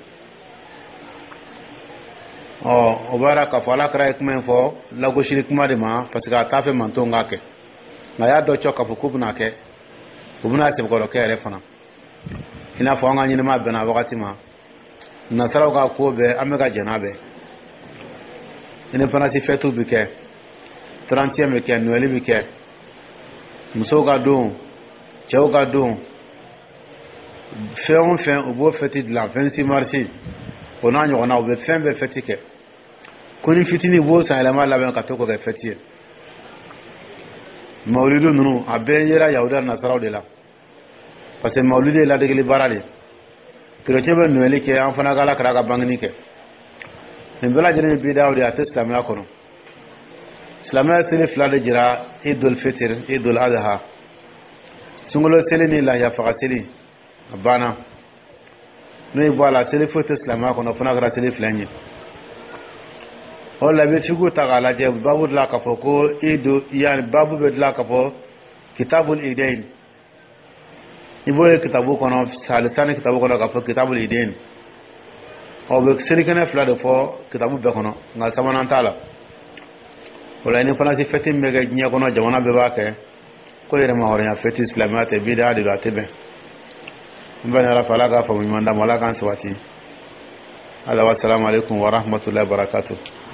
o o baraka fala kara ikmen fo la go shirik ma de ma parce que ta fe manto ngake na ya do choka fu kubuna ke kubuna se ko lo ke re fana ina fo nga nyina ma bena wakati ma nasaraw ga ko be amega janabe ina fana si fetu bi ke trentième ke noël bi ke muso ka don cɛw ka don fɛn o fɛn u b'o fɛti dilan vingt-six mars o n'a ɲɔgɔnna u bɛ fɛn bɛɛ fɛti kɛ ko ni fitini u b'o san yɛlɛma labɛn ka to k'o kɛ fɛti ye mawulidu ninnu a bɛɛ yera yahuda nasaraw de la parce que mawulidu ye ladegeli baara de chrétien bɛ noɛli kɛ an fana ka ala kɛra ka bangeni kɛ nin bɛɛ lajɛlen ye bidaw de a tɛ silamɛya kɔnɔ silamɛya seli fila de jira idul fitr idul adha sungolo seli ni la ya faga seli bana no ibo ala seli foto silamɛya kɔnɔ fana kɛra seli fila ye o la bɛ figu ta k'a lajɛ babu dilan k'a fɔ ko idu yani babu bɛ dilan k'a fɔ kitabul idain i b'o ye kitabu kɔnɔ salisani kitabu kɔnɔ k'a fɔ kitabul idain o bɛ selikɛnɛ fila de fɔ kitabu bɛɛ kɔnɔ nka sabanan t'a la wala ni fana si feti mege nya kono jamana be ba ke ko yere ma hore ya feti islamiyya te bida de ba tebe mbana ala fala ga fa mu manda mala kan swati ala wa assalamu alaikum wa rahmatullahi wa barakatuh.